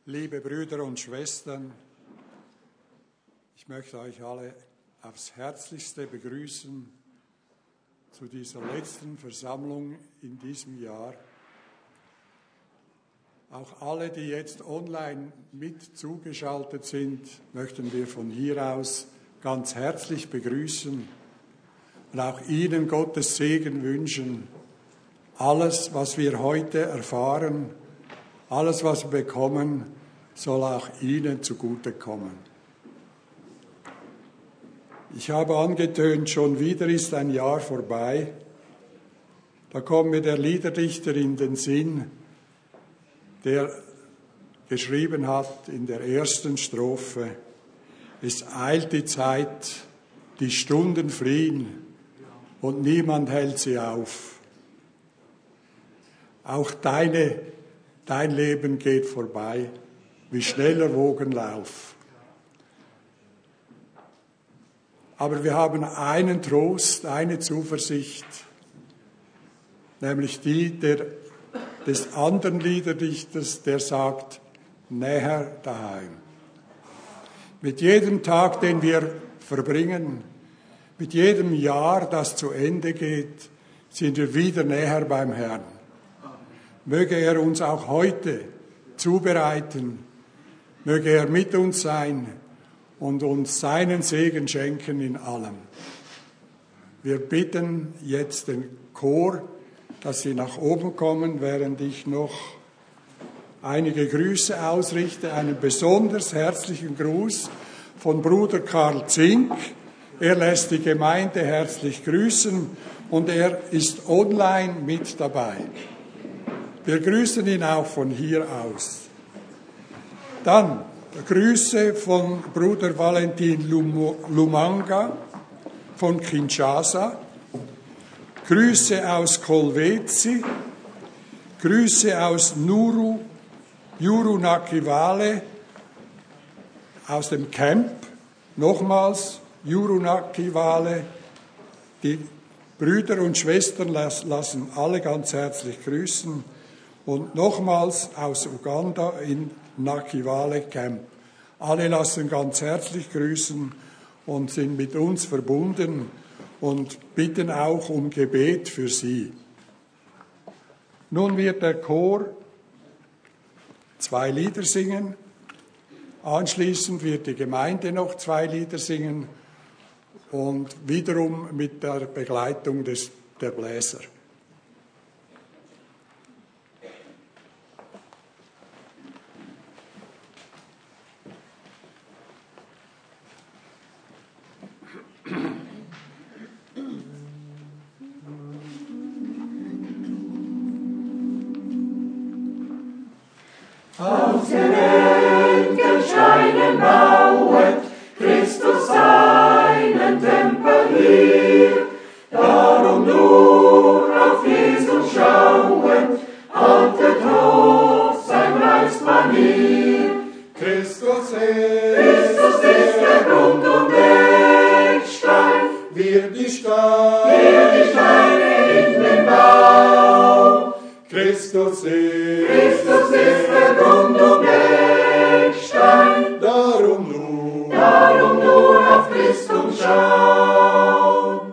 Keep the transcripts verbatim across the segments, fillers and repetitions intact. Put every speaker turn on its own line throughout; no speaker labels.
Liebe Brüder und Schwestern, ich möchte euch alle aufs Herzlichste begrüßen zu dieser letzten Versammlung in diesem Jahr. Auch alle, die jetzt online mit zugeschaltet sind, möchten wir von hier aus ganz herzlich begrüßen und auch Ihnen Gottes Segen wünschen. Alles, was wir heute erfahren, alles, was wir bekommen, soll auch Ihnen zugutekommen. Ich habe angetönt, schon wieder ist ein Jahr vorbei. Da kommt mir der Liederdichter in den Sinn, der geschrieben hat in der ersten Strophe: Es eilt die Zeit, die Stunden fliehen und niemand hält sie auf. Auch deine, dein Leben geht vorbei, wie schneller Wogenlauf. Aber wir haben einen Trost, eine Zuversicht, nämlich die der, des anderen Liederdichters, der sagt, näher daheim. Mit jedem Tag, den wir verbringen, mit jedem Jahr, das zu Ende geht, sind wir wieder näher beim Herrn. Möge er uns auch heute zubereiten, möge er mit uns sein und uns seinen Segen schenken in allem. Wir bitten jetzt den Chor, dass sie nach oben kommen, während ich noch einige Grüße ausrichte. Einen besonders herzlichen Gruß von Bruder Karl Zink. Er lässt die Gemeinde herzlich grüßen und er ist online mit dabei. Wir grüßen ihn auch von hier aus. Dann Grüße von Bruder Valentin Lumanga von Kinshasa, Grüße aus Kolwezi, Grüße aus Nuru, Jurunakivale, aus dem Camp, nochmals Jurunakivale. Die Brüder und Schwestern lassen alle ganz herzlich grüßen. Und nochmals aus Uganda in Nakivale Camp. Alle lassen ganz herzlich grüßen und sind mit uns verbunden und bitten auch um Gebet für sie. Nun wird der Chor zwei Lieder singen. Anschließend wird die Gemeinde noch zwei Lieder singen und wiederum mit der Begleitung des, der Bläser.
Aus den Engelsteinen bauet Christus seinen Tempel hier. Darum nur auf Jesus schauend, haltet hoch sein Reichsbanier. Christus ist, Christus ist der Grund und Eckstein, wir die Steine, wir die Steine in den Bau. Christus ist, Christus ist der Grund und Eckstein, darum nur, darum nur auf Christus schau.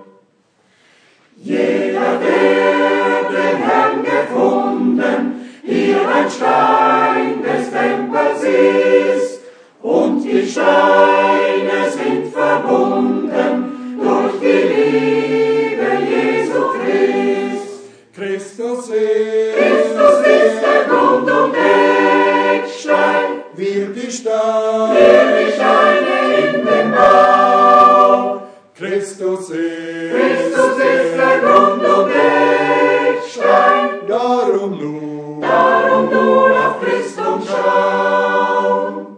Jeder, der den Herrn gefunden, hier ein Stein des Tempels ist, und die Steine sind verbunden durch die Liebe Jesu Christ. Christus ist, Christus ist der Grund und Eckstein, wir die Steine, wir die Steine in den Bau. Christus ist, Christus ist der Grund und Eckstein, darum nur, darum nur auf Christus schau.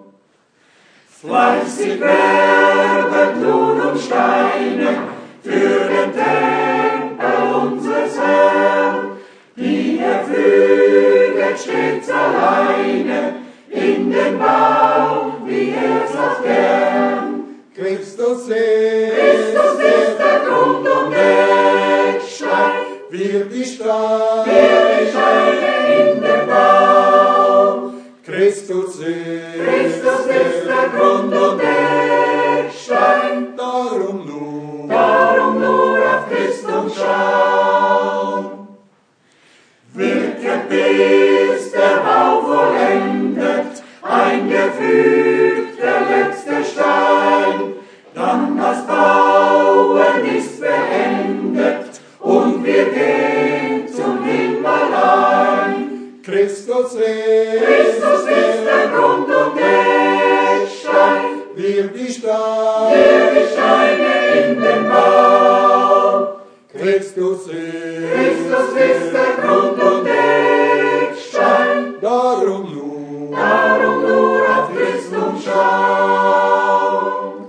Fleißig werdet nun um Steine für den Tempel unseres Herrn, die er füget stets alleine in den Bau, wie er's auch gern. Christus ist, Christus ist der Grund und Eckstein, wir die Steine, wir die Steine in den Bau. Christus
Christus ist,
Christus ist der Grund und Eckstein.
Darum nur,
Darum nur auf Christus schauen. Wirke bis der Bau vollendet, eingefügt der letzte Stein. Dann das Bauen ist beendet und wir gehen zum Himmel ein.
Christus ist,
Christus ist der Grund und Eckstein.
wir die Steine,
Wir die Steine in den Bau.
Christus ist,
Christus ist der Grund und Eckstein.
darum nur,
Darum nur auf Christus schauen.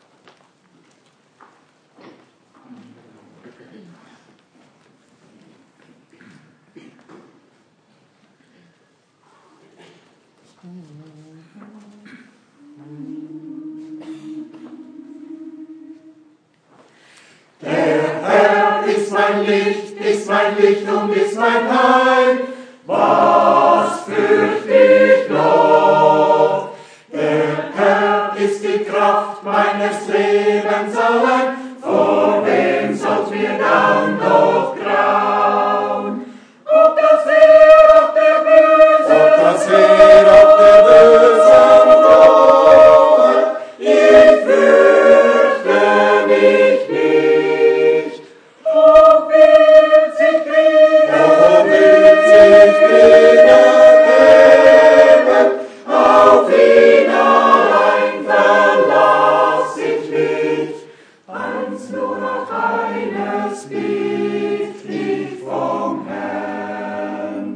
Der Herr ist mein Licht, ist mein Licht und ist mein Heil. Was fürcht ich noch? Der Herr ist die Kraft meines Lebens allein. Vor wem sollt mir dann noch grauen? Ob das Heer auf der Böse,
ob das Heer auf der Bösen droht,
ich fürchte mich nicht. Ob wird sich Kriege,
ob wird sich Kriege geben,
auf ihn allein verlass ich mich. Eins nur noch eines bitt ich vom Herrn.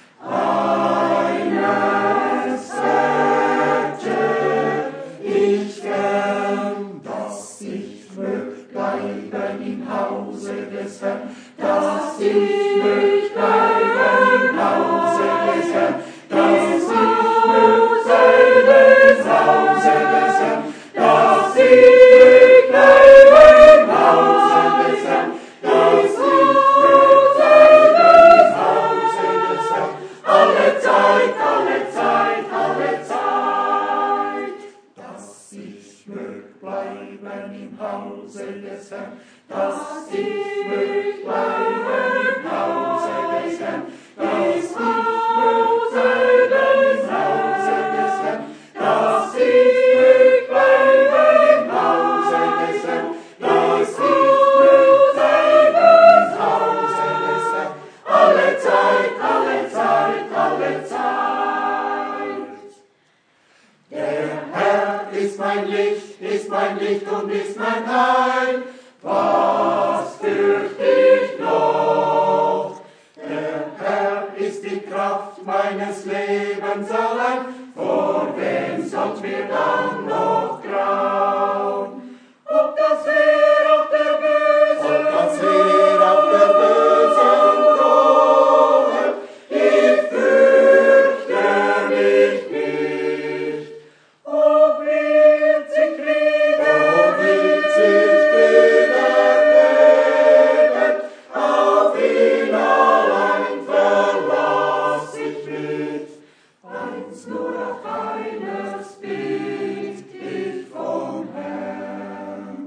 Eines hätte ich gern, dass ich mög bleiben im Hause des Herrn, dass ich mög bleiben im Hause des Herrn, dass ich mög sein des Hause des Herrn, dass ich mög bleiben im Hause des Herrn, dass ich mög sein des Hause des Herrn, alle Zeit, alle Zeit, alle Zeit, dass ich mög bleiben im Hause des Herrn, dass ich mög bleiben im Hause des Herrn, dass ich mög sein des Hause des Herrn, dass ich mög bleiben im Hause des Herrn, dass ich mög sein des Hause des Herrn, alle Zeit, alle Zeit, alle Zeit. Der Herr ist mein Licht, ist mein Licht und ist mein Heil. Was fürcht ich noch? Der Herr ist die Kraft meines Lebens allein. Vor wem sollt mir dann noch grauen? Ob das Heer auf der Bösen,
ob das Heer auf der Bösen droht,
ich fürchte mich nicht. Ob wird sich Kriege,
ob wird sich Kriege geben,
auf ihn allein verlass ich mich. Eins nur auf eines bitt ich vom Herrn.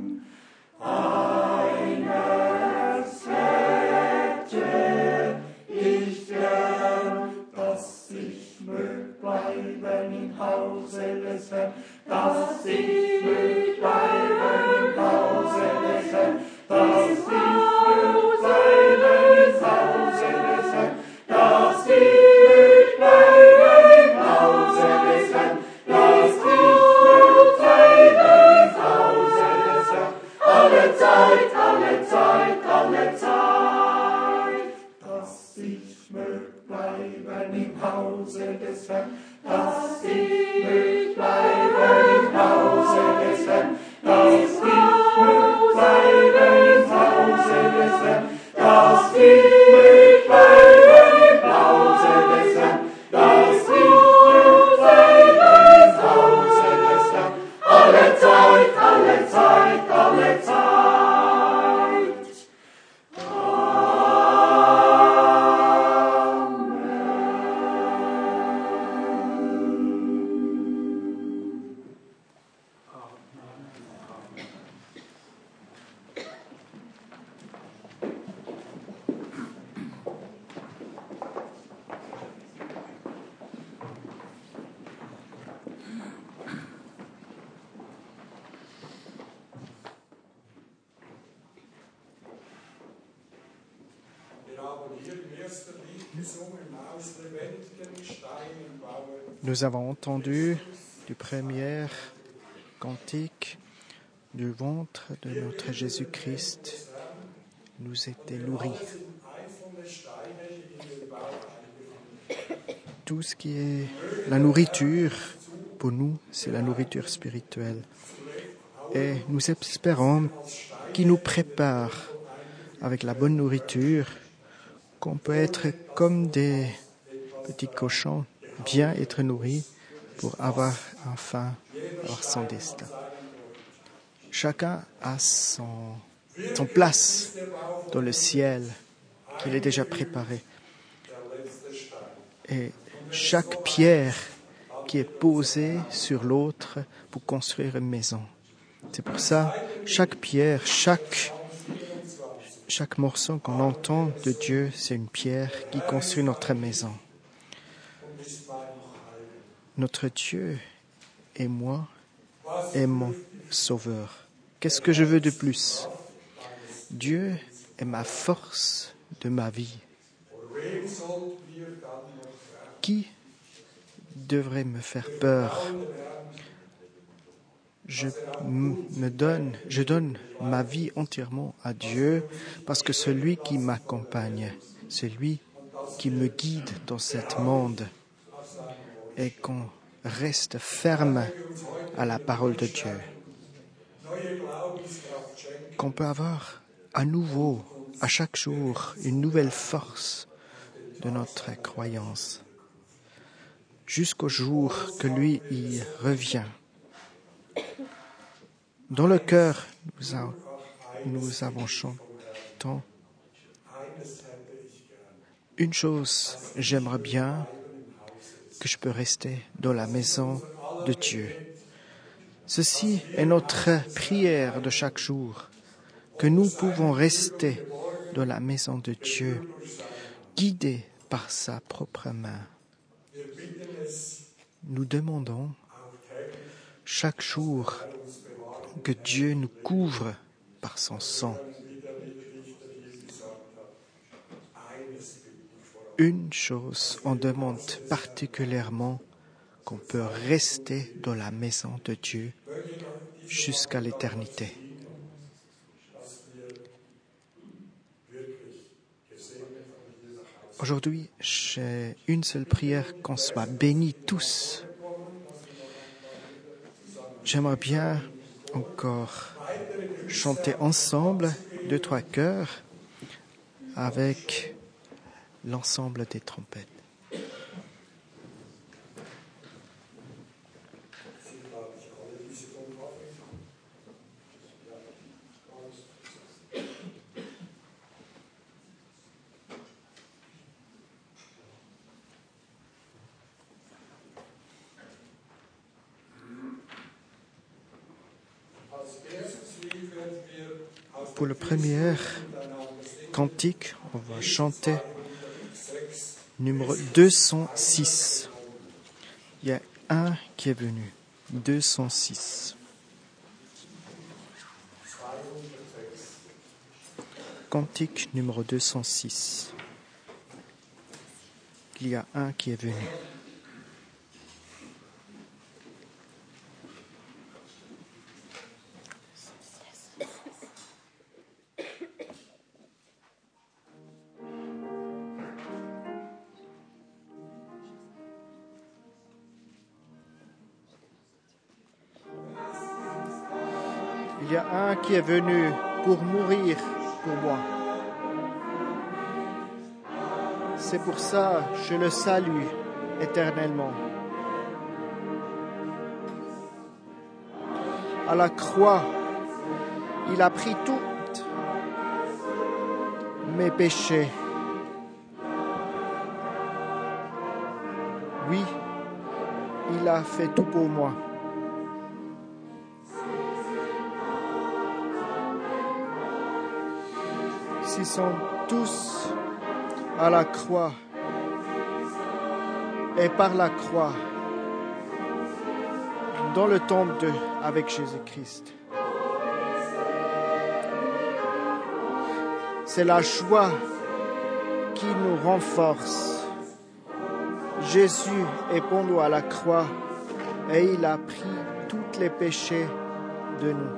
Eines hätte ich gern, dass ich mög bleiben im Hause des Herrn, dass ich mög bleiben im Hause des Herrn, dass ich mög bleiben im Hause des Herrn, dass ich mög bleiben im Hause des Herrn, dass ich mög bleiben im Hause des Herrn, alle Zeit, alle Zeit, alle Zeit, dass ich mög bleiben im Hause des Herrn, dass ich mög bleiben im Hause des Herrn, dass ich mög bleiben im Hause des Herrn, dass ich mög bleiben im Hause des Herrn, dass ich mög bleiben im Hause des Herrn, alle Zeit, alle Zeit, alle Zeit. Amen.
Nous avons entendu du premier cantique du ventre de notre Jésus-Christ nous était nourri. Tout ce qui est la nourriture, pour nous, c'est la nourriture spirituelle. Et nous espérons qu'il nous prépare avec la bonne nourriture, qu'on peut être comme des petits cochons, bien être nourris pour avoir enfin avoir son destin. Chacun a son, son place dans le ciel qu'il est déjà préparé. Et chaque pierre qui est posée sur l'autre pour construire une maison. C'est pour ça, chaque pierre, chaque, chaque morceau qu'on entend de Dieu, c'est une pierre qui construit notre maison. Notre Dieu et moi est mon Sauveur. Qu'est-ce que je veux de plus? Dieu est ma force de ma vie. Qui devrait me faire peur? Je me donne, je donne ma vie entièrement à Dieu parce que celui qui m'accompagne, celui qui me guide dans ce monde, et qu'on reste ferme à la parole de Dieu. Qu'on peut avoir à nouveau, à chaque jour, une nouvelle force de notre croyance, jusqu'au jour que lui y revient. Dans le cœur, nous, a, nous avons chanté une chose, j'aimerais bien que je peux rester dans la maison de Dieu. Ceci est notre prière de chaque jour, que nous pouvons rester dans la maison de Dieu, guidés par sa propre main. Nous demandons chaque jour que Dieu nous couvre par son sang. Une chose, on demande particulièrement qu'on peut rester dans la maison de Dieu jusqu'à l'éternité. Aujourd'hui, j'ai une seule prière, qu'on soit bénis tous. J'aimerais bien encore chanter ensemble deux, trois chœurs avec l'ensemble des trompettes. Pour le premier cantique, on va chanter numéro deux cent six. Il y a un qui est venu. deux cent six. Cantique numéro deux cent six. Il y a un qui est venu. Il y a un qui est venu pour mourir pour moi. C'est pour ça que je le salue éternellement. À la croix, il a pris tous mes péchés. Oui, il a fait tout pour moi. Ils sont tous à la croix et par la croix dans le tombe de, avec Jésus-Christ. C'est la joie qui nous renforce. Jésus est pendu à la croix et il a pris tous les péchés de nous.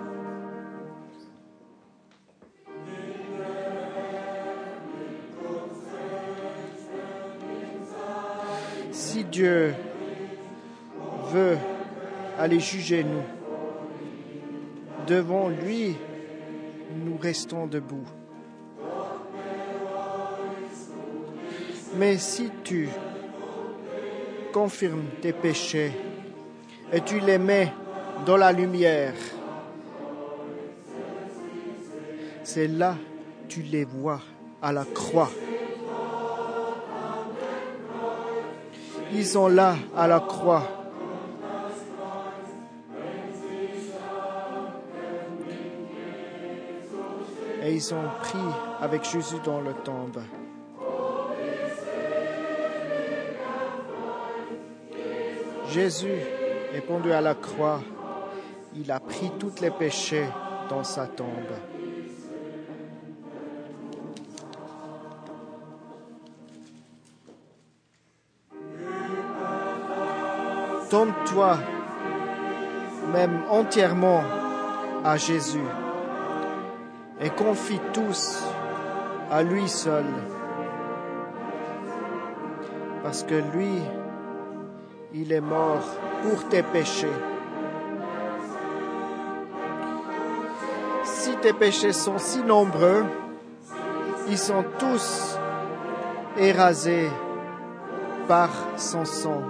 Si Dieu veut aller juger nous, devant lui, nous restons debout. Mais si tu confirmes tes péchés et tu les mets dans la lumière, c'est là que tu les vois à la croix. Ils sont là à la croix. Et ils sont pris avec Jésus dans le tombe. Jésus est pendu à la croix. Il a pris tous les péchés dans sa tombe. Donne-toi même entièrement à Jésus et confie tous à lui seul. Parce que lui, il est mort pour tes péchés. Si tes péchés sont si nombreux, ils sont tous érasés par son sang.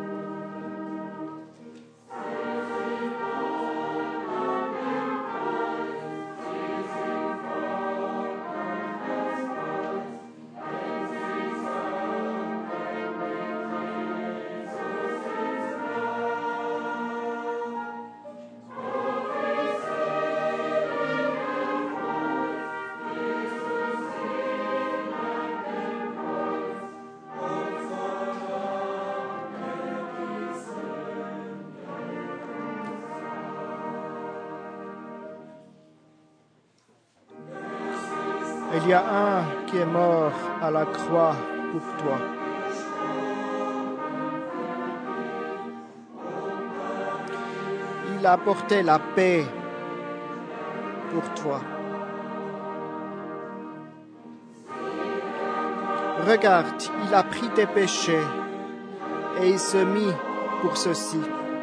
Il y a un qui est mort à la croix pour toi. Il a apporté la paix pour toi. Regarde, il a pris tes péchés et il se mit pour ceci.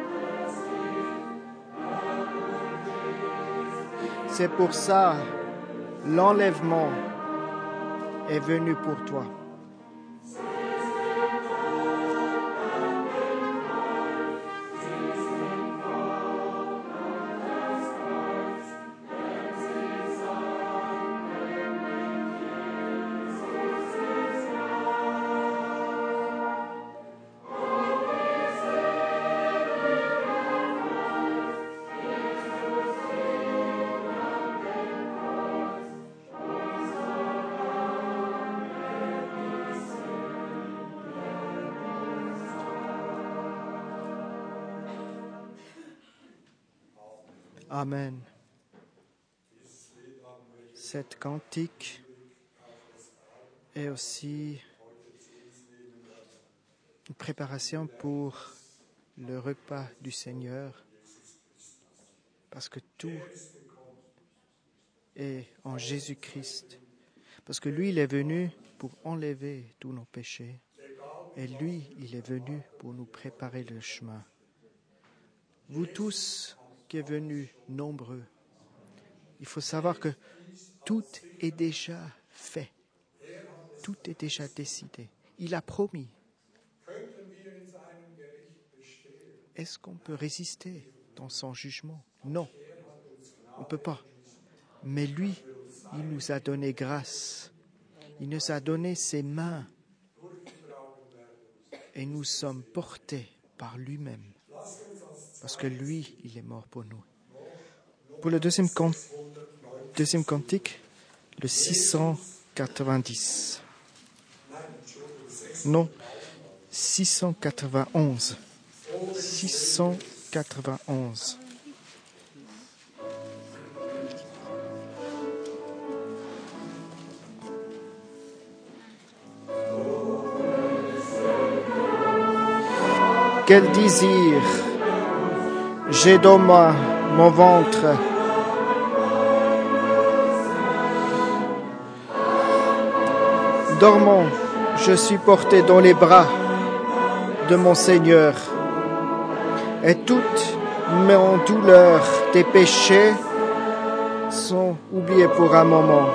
C'est pour ça l'enlèvement est venu pour toi. Amen. Cette cantique est aussi une préparation pour le repas du Seigneur, parce que tout est en Jésus-Christ, parce que lui, il est venu pour enlever tous nos péchés, et lui, il est venu pour nous préparer le chemin. Vous tous qui êtes venus nombreux, il faut savoir que tout est déjà fait. Tout est déjà décidé. Il a promis. Est-ce qu'on peut résister dans son jugement? Non, on ne peut pas. Mais lui, il nous a donné grâce. Il nous a donné ses mains. Et nous sommes portés par lui-même. Parce que lui, il est mort pour nous. Pour le deuxième, cant- deuxième cantique, le six cent quatre-vingt-dix. Non, six cent quatre-vingt-onze. six cent quatre-vingt-onze. Quel désir j'ai dans ma, mon ventre. Dormant, je suis porté dans les bras de mon Seigneur. Et toute mes douleurs, tes péchés sont oubliés pour un moment.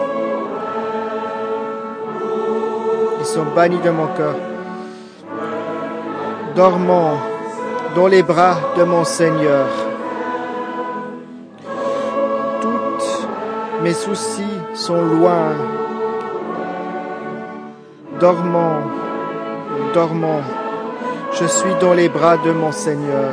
Ils sont bannis de mon cœur. Dormant dans les bras de mon Seigneur. Tous mes soucis sont loin. Dormant, dormant, je suis dans les bras de mon Seigneur.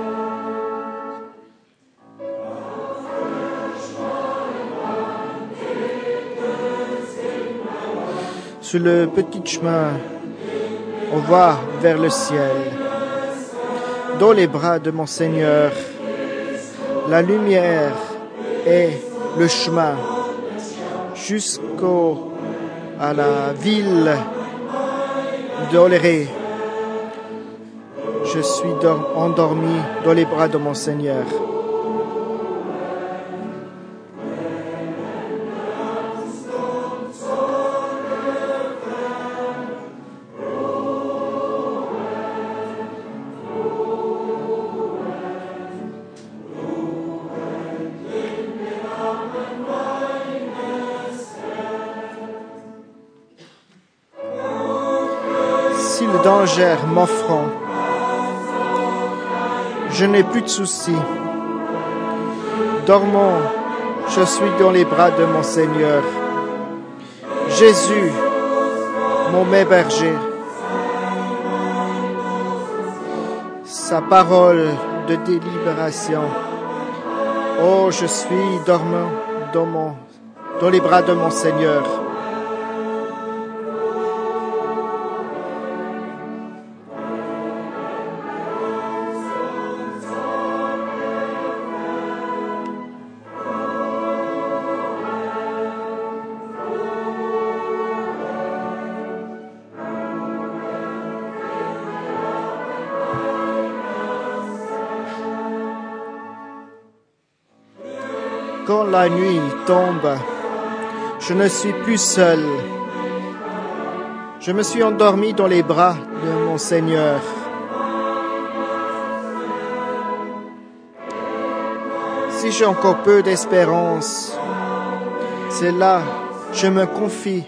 Sur le petit chemin, on va vers le ciel. Dans les bras de mon Seigneur, la lumière est le chemin jusqu'au à la ville d'Oléré. Je suis endormi dans les bras de mon Seigneur. Si le danger m'offrant, je n'ai plus de soucis. Dormant, je suis dans les bras de mon Seigneur. Jésus, mon berger. Sa parole de délibération. Oh, je suis dormant dans, mon, dans les bras de mon Seigneur. Quand la nuit tombe, je ne suis plus seul. Je me suis endormi dans les bras de mon Seigneur. Si j'ai encore peu d'espérance, c'est là que je me confie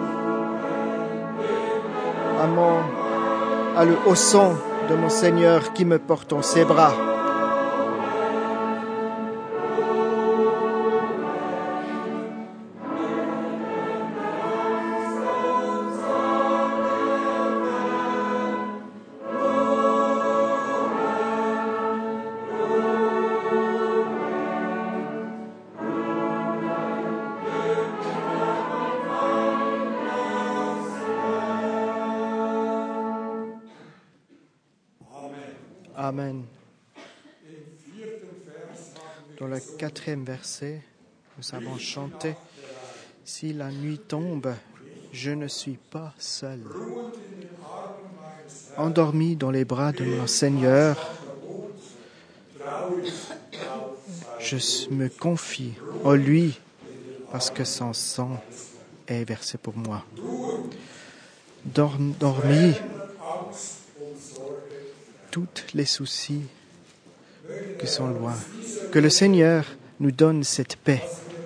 à, mon, à le haut son de mon Seigneur qui me porte dans ses bras. Amen. Dans le quatrième verset, nous avons chanté « Si la nuit tombe, je ne suis pas seul. » Endormi dans les bras de mon Seigneur, je me confie en lui parce que son sang est versé pour moi. Dormi, tous les soucis qui sont loin. Que le Seigneur nous donne cette paix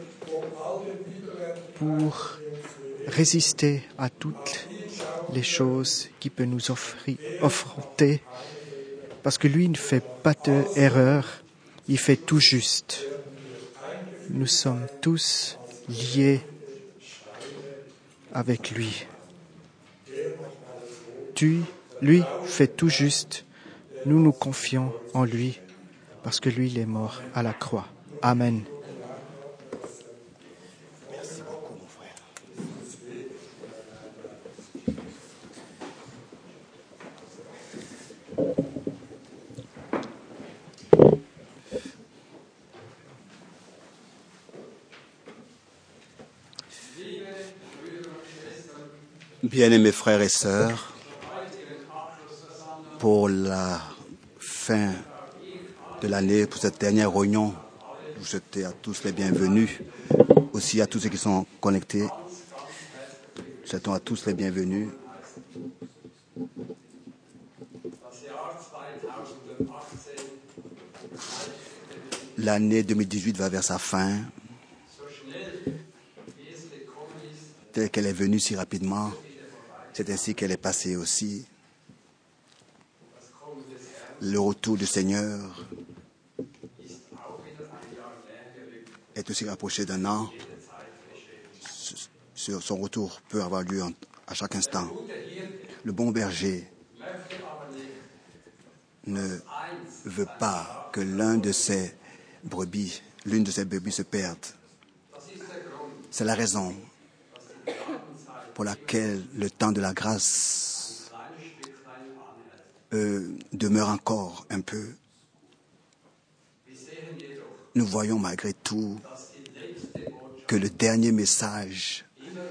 pour résister à toutes les choses qui peuvent nous offrir, affronter, parce que lui ne fait pas d'erreur, il fait tout juste. Nous sommes tous liés avec lui. Tu, lui, fait tout juste. Nous nous confions en lui parce que lui, il est mort à la croix. Amen.
Merci beaucoup, mon frère. Bien-aimés frères et sœurs, pour la fin de l'année, pour cette dernière réunion, vous souhaitez à tous les bienvenus, aussi à tous ceux qui sont connectés. Souhaitons à tous les bienvenus. L'année deux mille dix-huit va vers sa fin. Telle qu'elle est venue si rapidement, c'est ainsi qu'elle est passée aussi. Le retour du Seigneur est aussi rapproché d'un an. Son retour peut avoir lieu à chaque instant. Le bon berger ne veut pas que l'un de ses brebis, l'une de ses brebis se perde. C'est la raison pour laquelle le temps de la grâce euh, demeure encore un peu. Nous voyons malgré tout que le dernier message,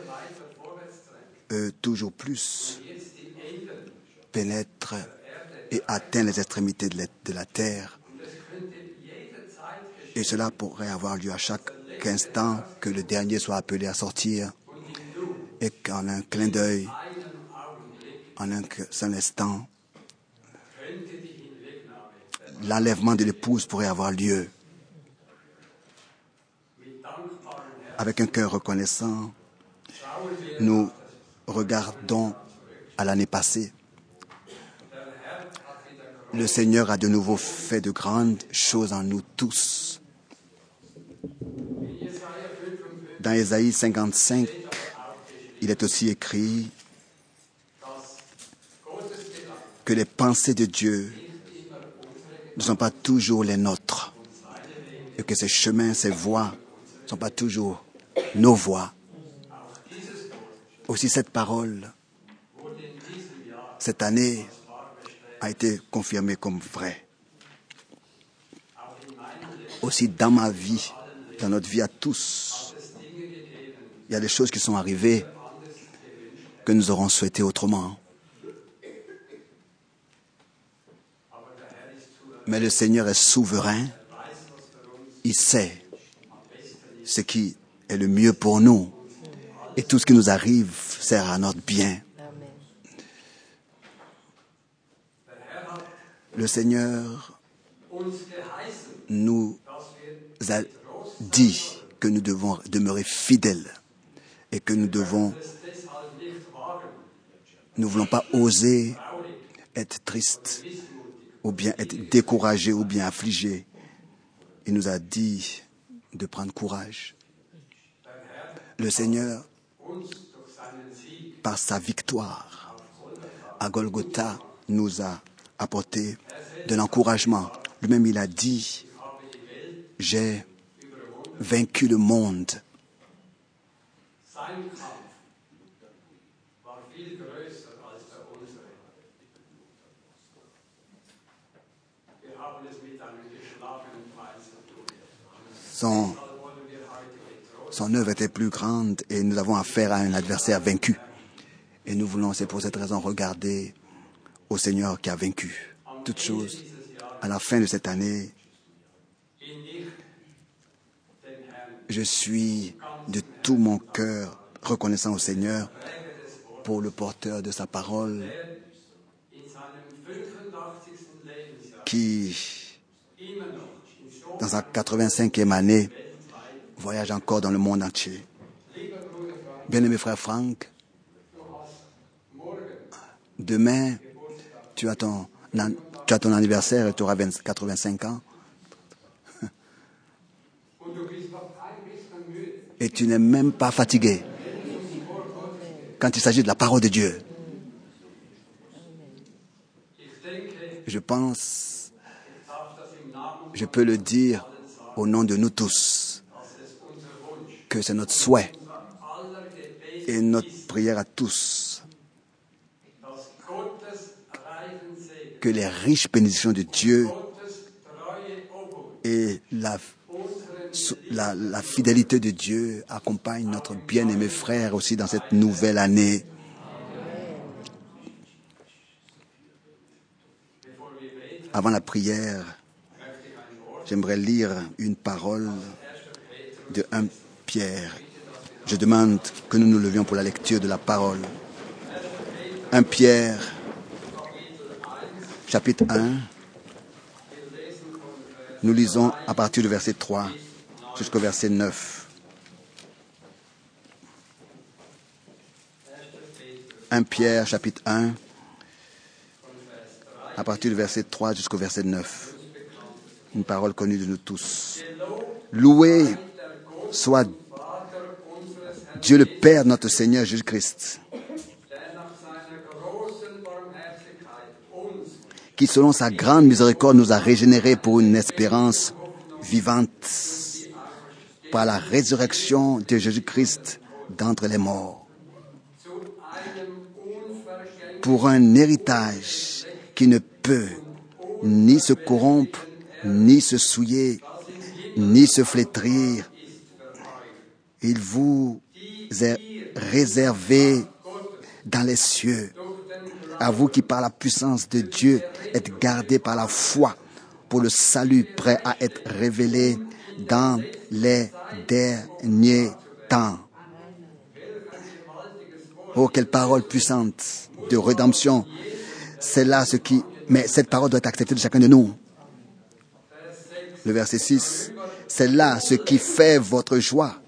euh, toujours plus, pénètre et atteint les extrémités de la, de la terre. Et cela pourrait avoir lieu à chaque instant que le dernier soit appelé à sortir et qu'en un clin d'œil, en un seul instant, l'enlèvement de l'épouse pourrait avoir lieu. Avec un cœur reconnaissant, nous regardons à l'année passée. Le Seigneur a de nouveau fait de grandes choses en nous tous. Dans Ésaïe cinquante-cinq, il est aussi écrit que les pensées de Dieu ne sont pas toujours les nôtres et que ses chemins, ses voies ne sont pas toujours nos voies. Aussi cette parole, cette année, a été confirmée comme vraie. Aussi dans ma vie, dans notre vie à tous, il y a des choses qui sont arrivées que nous aurons souhaité autrement. Mais le Seigneur est souverain. Il sait ce qui est le mieux pour nous. Et tout ce qui nous arrive sert à notre bien. Le Seigneur nous a dit que nous devons demeurer fidèles et que nous devons, nous ne voulons pas oser être tristes ou bien être découragés ou bien affligés. Il nous a dit de prendre courage. Le Seigneur, par sa victoire à Golgotha, nous a apporté de l'encouragement. Lui-même, il a dit, j'ai vaincu le monde. Son, son œuvre était plus grande et nous avons affaire à un adversaire vaincu. Et nous voulons, c'est pour cette raison, regarder au Seigneur qui a vaincu toutes choses. À la fin de cette année, je suis de tout mon cœur reconnaissant au Seigneur pour le porteur de sa parole qui, dans sa quatre-vingt-cinquième année, voyage encore dans le monde entier. Bien-aimé frère Franck, demain, tu as ton, tu as ton anniversaire et tu auras quatre-vingt-cinq ans. Et tu n'es même pas fatigué quand il s'agit de la parole de Dieu. Je pense, je peux le dire au nom de nous tous, que c'est notre souhait et notre prière à tous que les riches bénédictions de Dieu et la, la, la fidélité de Dieu accompagnent notre bien-aimé frère aussi dans cette nouvelle année. Avant la prière, j'aimerais lire une parole de premier Pierre. Je demande que nous nous levions pour la lecture de la parole. premier Pierre, chapitre un. Nous lisons à partir du verset trois jusqu'au verset neuf. premier Pierre, chapitre un, à partir du verset trois jusqu'au verset neuf. Une parole connue de nous tous. Loué soit Dieu le Père, notre Seigneur Jésus-Christ, qui selon sa grande miséricorde nous a régénérés pour une espérance vivante par la résurrection de Jésus-Christ d'entre les morts, pour un héritage qui ne peut ni se corrompre, ni se souiller, ni se flétrir. Il vous est réservé dans les cieux, à vous qui par la puissance de Dieu êtes gardés par la foi pour le salut prêt à être révélé dans les derniers temps. Oh, quelle parole puissante de rédemption. C'est là ce qui... Mais cette parole doit être acceptée de chacun de nous. Le verset six. C'est là ce qui fait votre joie.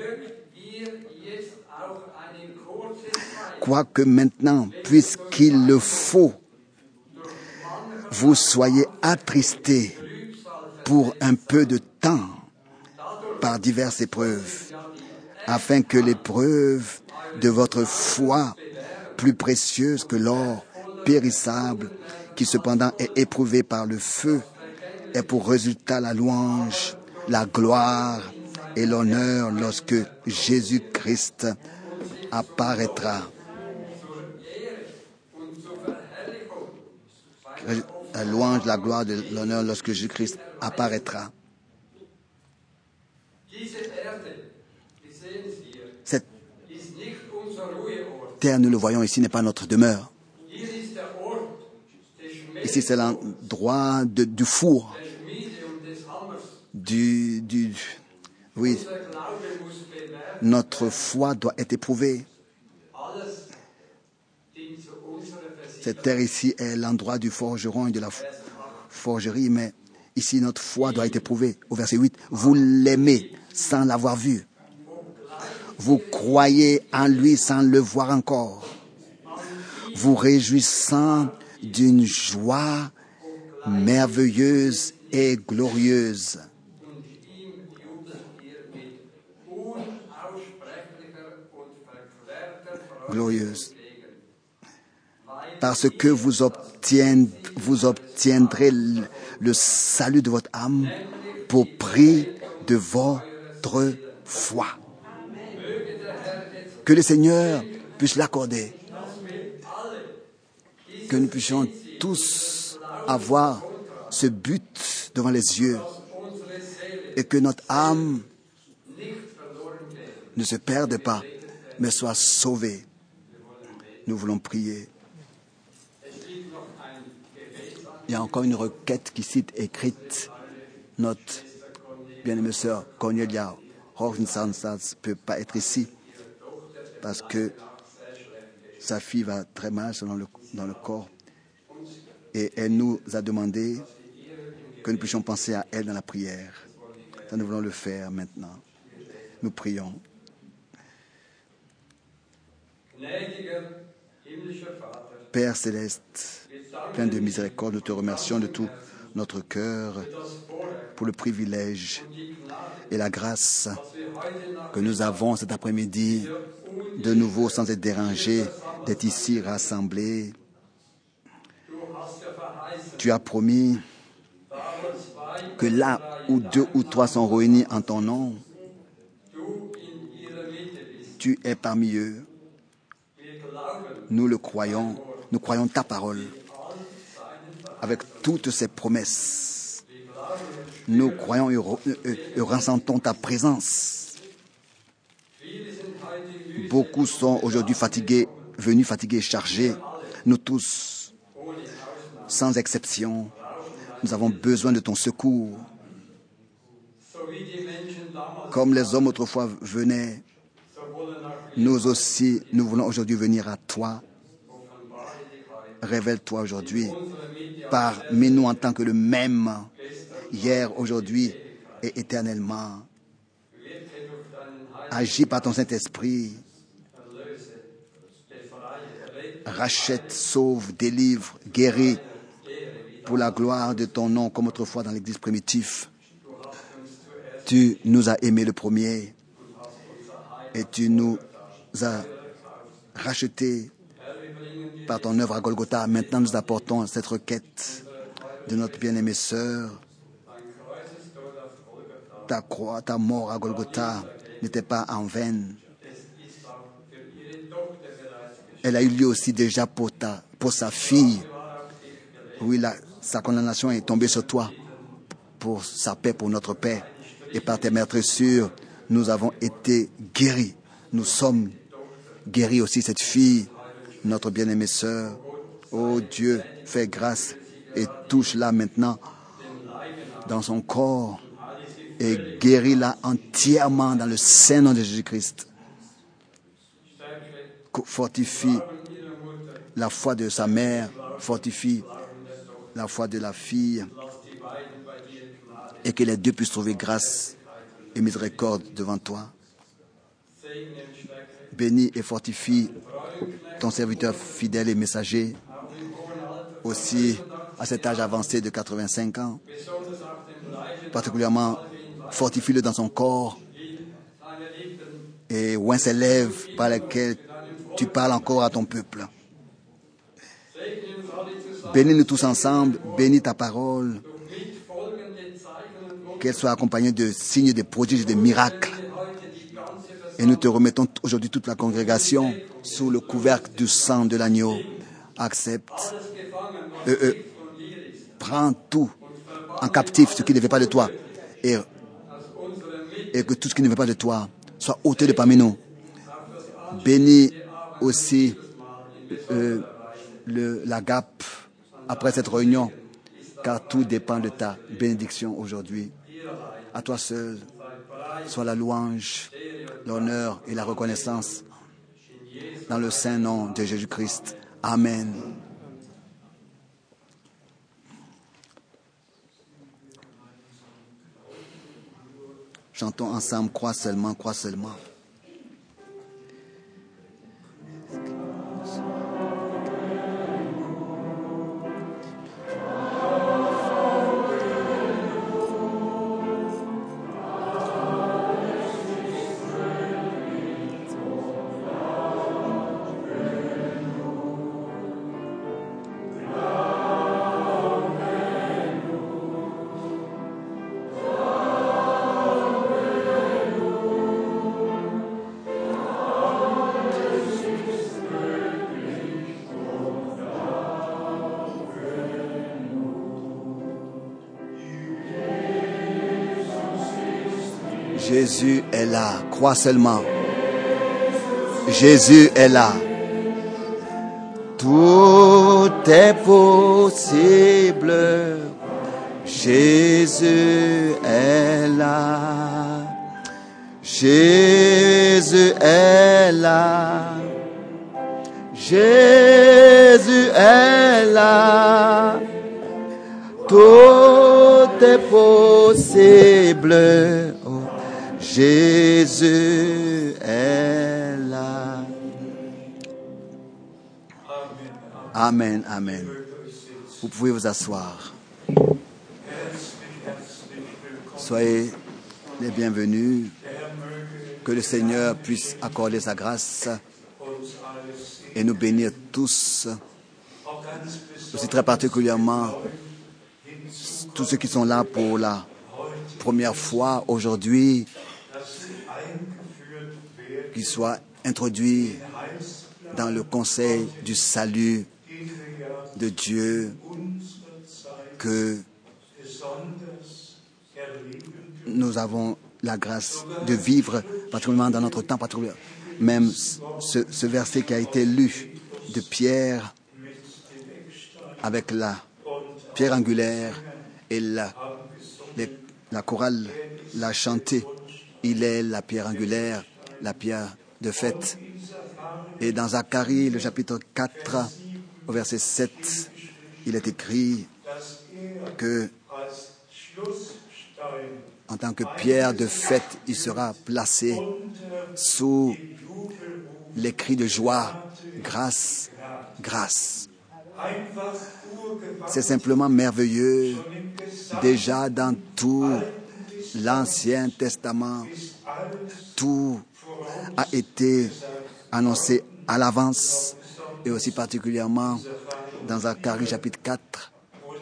Quoique maintenant, puisqu'il le faut, vous soyez attristés pour un peu de temps par diverses épreuves, afin que l'épreuve de votre foi, plus précieuse que l'or périssable, qui cependant est éprouvé par le feu, ait pour résultat la louange, la gloire et l'honneur lorsque Jésus-Christ apparaîtra. La louange, la gloire et l'honneur lorsque Jésus-Christ apparaîtra. Cette terre, nous le voyons ici, n'est pas notre demeure. Ici, c'est l'endroit de, du four. Du, du, oui. Notre foi doit être éprouvée. Cette terre ici est l'endroit du forgeron et de la forgerie, mais ici, notre foi doit être éprouvée. Au verset huit, vous l'aimez sans l'avoir vu. Vous croyez en lui sans le voir encore. Vous réjouissant d'une joie merveilleuse et glorieuse. Glorieuse. Parce que vous obtiendrez, vous obtiendrez le, le salut de votre âme pour prix de votre foi. Que le Seigneur puisse l'accorder. Que nous puissions tous avoir ce but devant les yeux et que notre âme ne se perde pas, mais soit sauvée. Nous voulons prier. Il y a encore une requête qui cite écrite. Notre bien-aimée sœur Cornelia Hohensansatz ne peut pas être ici parce que sa fille va très mal dans le, dans le corps. Et elle nous a demandé que nous puissions penser à elle dans la prière. Ça, nous voulons le faire maintenant. Nous prions. Père céleste, plein de miséricorde, nous te remercions de tout notre cœur pour le privilège et la grâce que nous avons cet après-midi, de nouveau sans être dérangés, d'être ici rassemblés. Tu as promis que là où deux ou trois sont réunis en ton nom, tu es parmi eux. Nous le croyons, nous croyons ta parole avec toutes ses promesses. Nous croyons et, et, et ressentons ta présence. Beaucoup sont aujourd'hui fatigués, venus fatigués et chargés. Nous tous, sans exception, Nous avons besoin de ton secours. Comme les hommes autrefois venaient, nous aussi, nous voulons aujourd'hui venir à toi. Révèle-toi aujourd'hui parmi nous en tant que le même, hier, aujourd'hui et éternellement. Agis par ton Saint-Esprit. Rachète, sauve, délivre, guéris pour la gloire de ton nom, comme autrefois dans l'Église primitive. Tu nous as aimés le premier et tu nous as rachetés par ton œuvre à Golgotha. Maintenant, nous apportons cette requête de notre bien-aimée sœur. Ta croix, ta mort à Golgotha n'était pas en vain. Elle a eu lieu aussi déjà pour, ta, pour sa fille. Oui, la, sa condamnation est tombée sur toi pour sa paix, pour notre paix. Et par tes meurtrissures, nous avons été guéris. Nous sommes guéris aussi, cette fille, notre bien-aimée sœur. Oh Dieu, fais grâce et touche-la maintenant dans son corps et guéris-la entièrement dans le saint nom de Jésus-Christ. Fortifie la foi de sa mère, fortifie la foi de la fille, et que les deux puissent trouver grâce et miséricorde devant toi. Bénis et fortifie ton serviteur fidèle et messager, aussi à cet âge avancé de quatre-vingt-cinq ans. Particulièrement, fortifie-le dans son corps et oint ses lèvres par lesquelles tu parles encore à ton peuple. Bénis-nous tous ensemble, bénis ta parole, qu'elle soit accompagnée de signes, de prodiges, de miracles. Et nous te remettons aujourd'hui toute la congrégation sous le couvercle du sang de l'agneau. Accepte, euh, euh, prends tout en captif, ce qui ne veut pas de toi, et, et que tout ce qui ne veut pas de toi soit ôté de parmi nous. Bénis aussi euh, le, la G A P après cette réunion, car tout dépend de ta bénédiction aujourd'hui. À toi seul soit la louange, l'honneur et la reconnaissance dans le saint nom de Jésus-Christ. Amen. Chantons ensemble, crois seulement, crois seulement. Jésus est là, crois seulement. Jésus est là. Tout est possible. Jésus est là. Jésus est là. Jésus est là. Tout est possible. Jésus est là. Amen, amen. Vous pouvez vous asseoir. Soyez les bienvenus. Que le Seigneur puisse accorder sa grâce et nous bénir tous, aussi très particulièrement tous ceux qui sont là pour la première fois aujourd'hui, qu'ils soient introduits dans le conseil du salut de Dieu que nous avons la grâce de vivre, particulièrement dans notre temps, particulièrement même ce, ce verset qui a été lu de Pierre avec la pierre angulaire Et la, les, la chorale l'a chanté. Il est la pierre angulaire, la pierre de fête. Et dans Zacharie, le chapitre quatre, au verset sept, il est écrit que en tant que pierre de fête, il sera placé sous les cris de joie, grâce, grâce. C'est simplement merveilleux. Déjà dans tout l'Ancien Testament, tout a été annoncé à l'avance, et aussi particulièrement dans Zacharie chapitre quatre,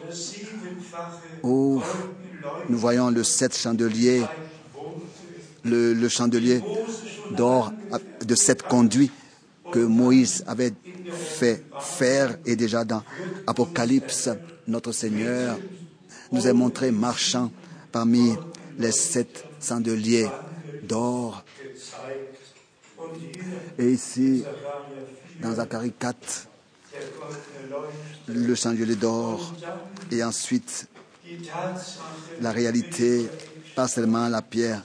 où nous voyons le sept chandeliers, le, le chandelier d'or de sept conduits que Moïse avait fait faire, et déjà dans Apocalypse, notre Seigneur nous est montré marchant parmi les sept chandeliers d'or. Et ici, dans Zacharie quatre, le chandelier d'or, et ensuite la réalité, pas seulement la pierre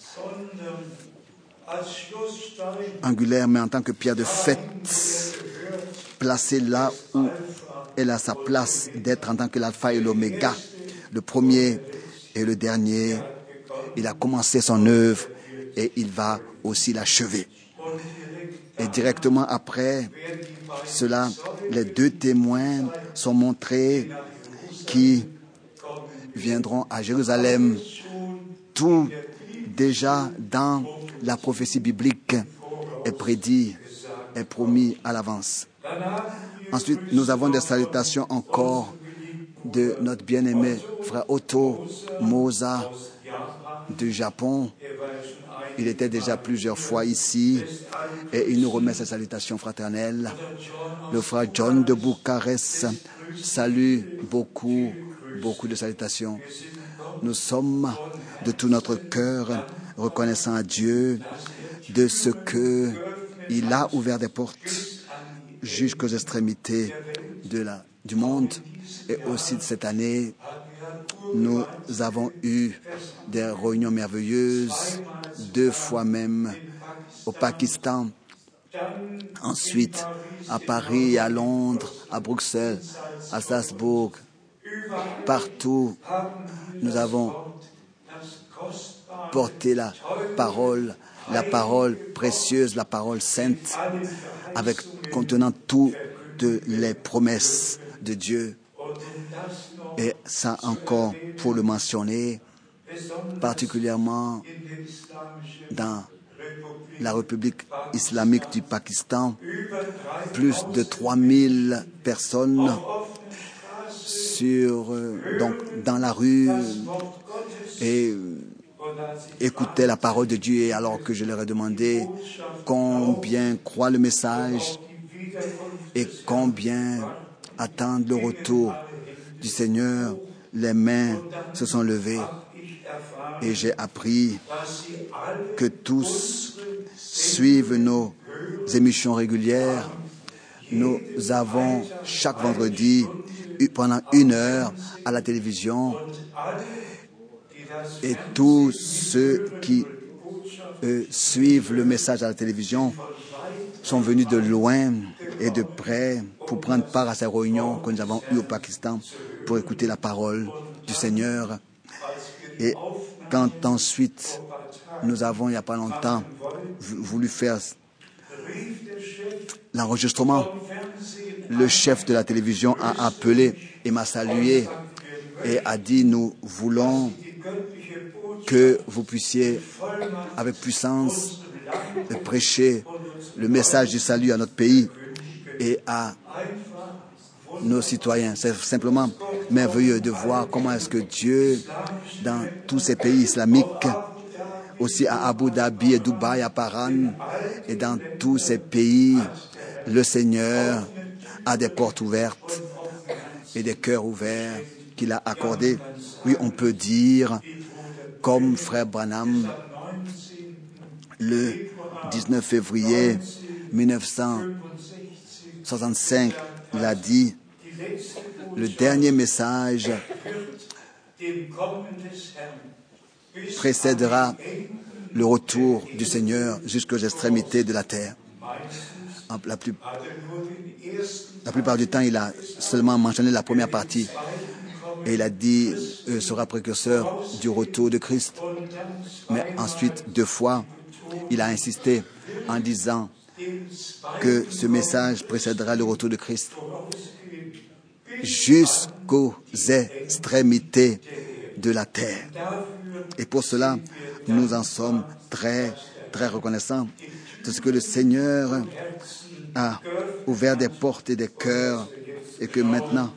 angulaire, mais en tant que pierre de fête, placée là où elle a sa place d'être en tant que l'alpha et l'oméga, le premier et le dernier. Il a commencé son œuvre et il va aussi l'achever. Et directement après cela, les deux témoins sont montrés qui viendront à Jérusalem. Tout déjà dans la prophétie biblique est prédit, est promis à l'avance. Ensuite, nous avons des salutations encore de notre bien-aimé frère Otto Mosa du Japon. Il était déjà plusieurs fois ici et il nous remet ses salutations fraternelles. Le frère John de Bucarest salue beaucoup, beaucoup de salutations. Nous sommes de tout notre cœur reconnaissants à Dieu de ce que il a ouvert des portes jusqu'aux extrémités de la, du monde. Et aussi cette année, nous avons eu des réunions merveilleuses, deux fois même au Pakistan, ensuite à Paris, à Londres, à Bruxelles, à Strasbourg. Partout, nous avons porté la parole, la parole précieuse, la parole sainte, avec contenant toutes les promesses de Dieu. Et ça encore, pour le mentionner, particulièrement dans la République islamique du Pakistan, plus de trois mille personnes sur, donc, dans la rue et écoutaient la parole de Dieu. Et alors que je leur ai demandé combien croient le message et combien attendent le retour du Seigneur, les mains se sont levées et j'ai appris que tous suivent nos émissions régulières. Nous avons chaque vendredi pendant une heure à la télévision et tous ceux qui euh, suivent le message à la télévision sont venus de loin et de près pour prendre part à ces réunions que nous avons eues au Pakistan pour écouter la parole du Seigneur. Et quand ensuite nous avons, il n'y a pas longtemps, voulu faire l'enregistrement, le chef de la télévision a appelé et m'a salué et a dit: nous voulons que vous puissiez avec puissance prêcher le message du salut à notre pays et à nos citoyens. C'est simplement merveilleux de voir comment est-ce que Dieu, dans tous ces pays islamiques, aussi à Abu Dhabi et Dubaï, à Paran, et dans tous ces pays, le Seigneur a des portes ouvertes et des cœurs ouverts qu'il a accordés. Oui, on peut dire, comme frère Branham, le dix-neuf février mille neuf cent soixante-cinq l'a dit, le dernier message précédera le retour du Seigneur jusqu'aux extrémités de la terre. La, plus, la plupart du temps, il a seulement mentionné la première partie. Et il a dit, euh, sera précurseur du retour de Christ. Mais ensuite, deux fois, il a insisté en disant que ce message précédera le retour de Christ jusqu'aux extrémités de la terre. Et pour cela, nous en sommes très, très reconnaissants de ce que le Seigneur a ouvert des portes et des cœurs et que maintenant,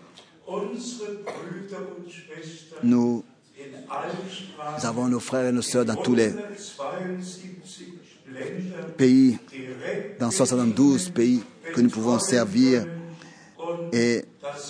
nous avons nos frères et nos sœurs dans tous les pays, dans soixante-douze pays que nous pouvons servir et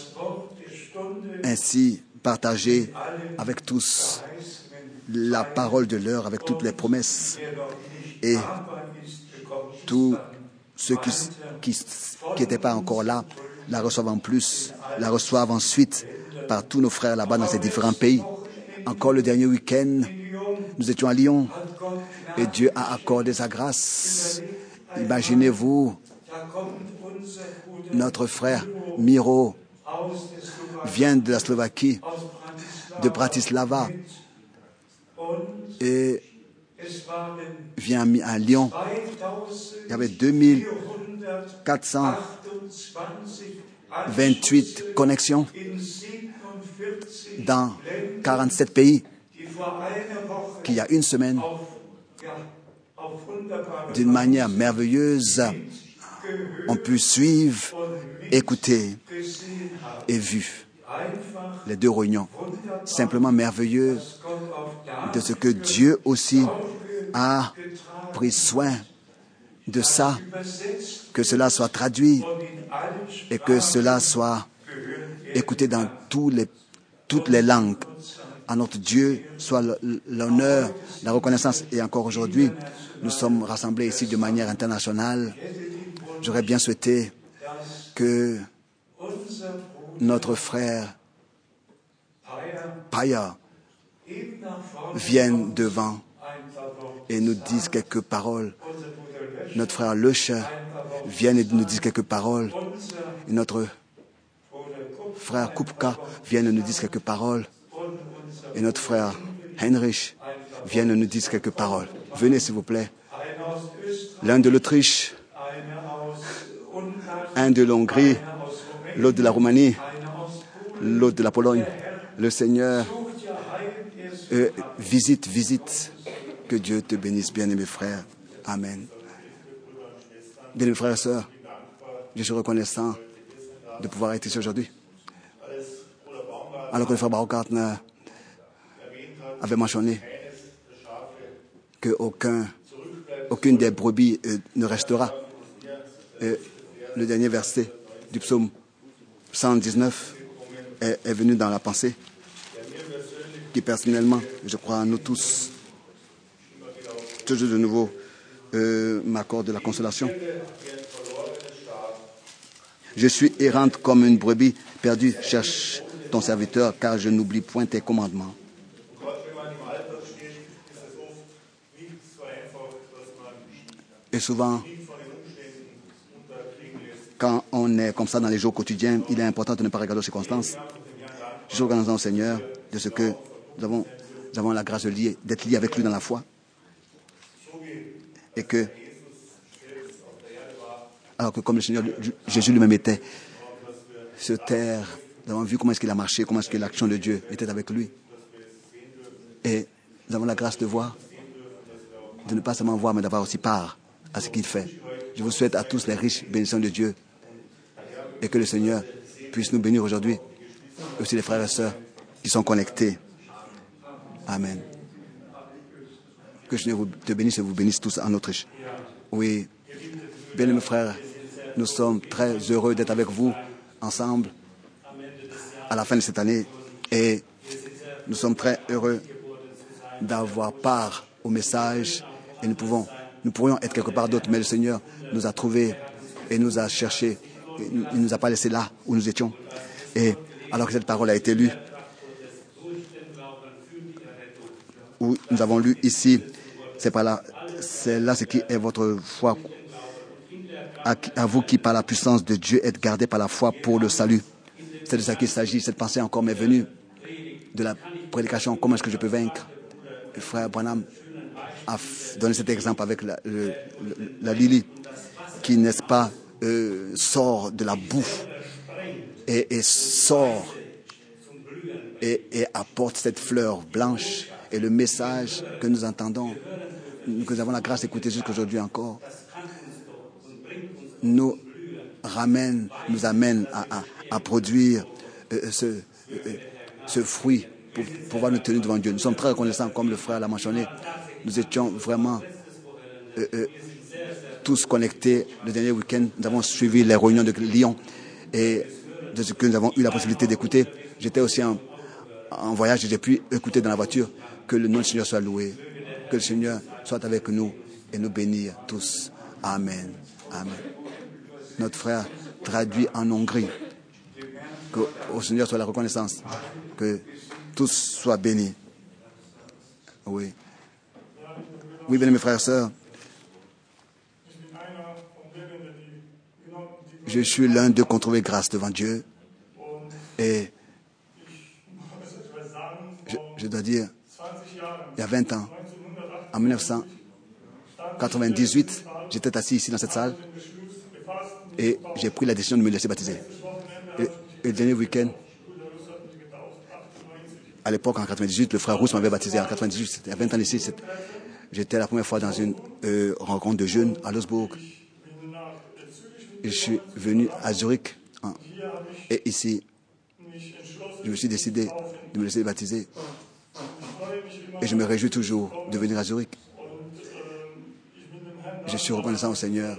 ainsi partager avec tous la parole de l'heure, avec toutes les promesses. Et tous ceux qui n'étaient pas encore là la reçoivent en plus, la reçoivent ensuite par tous nos frères là-bas dans ces différents pays. Encore le dernier week-end, nous étions à Lyon et Dieu a accordé sa grâce. Imaginez-vous, notre frère Miro vient de la Slovaquie, de Bratislava, et vient à Lyon. Il y avait deux mille quatre cent vingt-huit connexions dans quarante-sept pays qui, il y a une semaine, d'une manière merveilleuse, ont pu suivre, écouter et vu les deux réunions. Simplement merveilleux de ce que Dieu aussi a pris soin de ça, que cela soit traduit et que cela soit écouté dans tous les, toutes les langues. À notre Dieu soit l'honneur, la reconnaissance. Et encore aujourd'hui, nous sommes rassemblés ici de manière internationale. J'aurais bien souhaité que notre frère Paya vienne devant et nous dise quelques paroles. Notre frère Löscher vienne et nous dise quelques paroles. Et notre frère Kupka vienne et nous dise quelques paroles. Et notre frère Heinrich vienne et nous dise quelques paroles. Venez s'il vous plaît. L'un de l'Autriche, un de l'Hongrie, l'autre de la Roumanie, l'autre de la Pologne. Le Seigneur euh, visite, visite. Que Dieu te bénisse, bien-aimés frères. Amen. Bien-aimés frères et sœurs, je suis reconnaissant de pouvoir être ici aujourd'hui. Alors que le frère Baumgartner avait mentionné qu'aucun, aucune des brebis euh, ne restera. Et le dernier verset du psaume cent dix-neuf est, est venu dans la pensée, qui personnellement, je crois à nous tous, toujours de nouveau, euh, m'accorde de la consolation. Je suis errante comme une brebis perdue, cherche ton serviteur, car je n'oublie point tes commandements. Et souvent, quand on est comme ça dans les jours quotidiens, il est important de ne pas regarder aux circonstances. Je suis reconnaissant au Seigneur de ce que nous avons, nous avons la grâce de lier, d'être liés avec lui dans la foi. Et que, alors que comme le Seigneur Jésus lui-même était sur terre, nous avons vu comment est-ce qu'il a marché, comment est-ce que l'action de Dieu était avec lui. Et nous avons la grâce de voir, de ne pas seulement voir, mais d'avoir aussi part à ce qu'il fait. Je vous souhaite à tous les riches bénédictions de Dieu et que le Seigneur puisse nous bénir aujourd'hui, et aussi les frères et sœurs qui sont connectés. Amen. Que le Seigneur vous te bénisse et vous bénisse tous en Autriche. Oui, bien-aimés frères, nous sommes très heureux d'être avec vous ensemble à la fin de cette année et nous sommes très heureux d'avoir part au message et nous pouvons, nous pourrions être quelque part d'autre, mais le Seigneur nous a trouvés et nous a cherchés. Il ne nous a pas laissés là où nous étions. Et alors que cette parole a été lue, où nous avons lu ici, c'est par là, c'est là ce qui est votre foi. À, à vous qui, par la puissance de Dieu, êtes gardés par la foi pour le salut. C'est de ça qu'il s'agit. Cette pensée encore m'est venue de la prédication. Comment est-ce que je peux vaincre? Le frère Branham a donné cet exemple avec la, le, la Lily qui, n'est-ce pas, euh, sort de la boue et, et sort et, et apporte cette fleur blanche. Et le message que nous entendons, que nous avons la grâce d'écouter jusqu'aujourd'hui encore, nous ramène, nous amène à, à, à produire euh, ce, euh, ce fruit pour pouvoir nous tenir devant Dieu. Nous sommes très reconnaissants, comme le frère l'a mentionné. Nous étions vraiment euh, euh, tous connectés le dernier week-end. Nous avons suivi les réunions de Lyon et de ce que nous avons eu la possibilité d'écouter. J'étais aussi en, en voyage et j'ai pu écouter dans la voiture. Que le nom du Seigneur soit loué. Que le Seigneur soit avec nous et nous bénir tous. Amen. Amen. Notre frère traduit en Hongrie. Que au Seigneur soit la reconnaissance. Que tous soient bénis. Oui. Oui, bien mes frères et sœurs. Je suis l'un d'eux qu'on trouvait grâce devant Dieu. Et je, je dois dire, il y a vingt ans, en mille neuf cent quatre-vingt-dix-huit, j'étais assis ici dans cette salle et j'ai pris la décision de me laisser baptiser. Et, et le dernier week-end, à l'époque, en quatre-vingt-dix-huit, le frère Rousse m'avait baptisé. En quatre-vingt-dix-huit, c'était il y a vingt ans ici, j'étais la première fois dans une euh, rencontre de jeunes à Losbourg. Et je suis venu à Zurich. Hein, et ici, je me suis décidé de me laisser baptiser. Et je me réjouis toujours de venir à Zurich. Je suis reconnaissant au Seigneur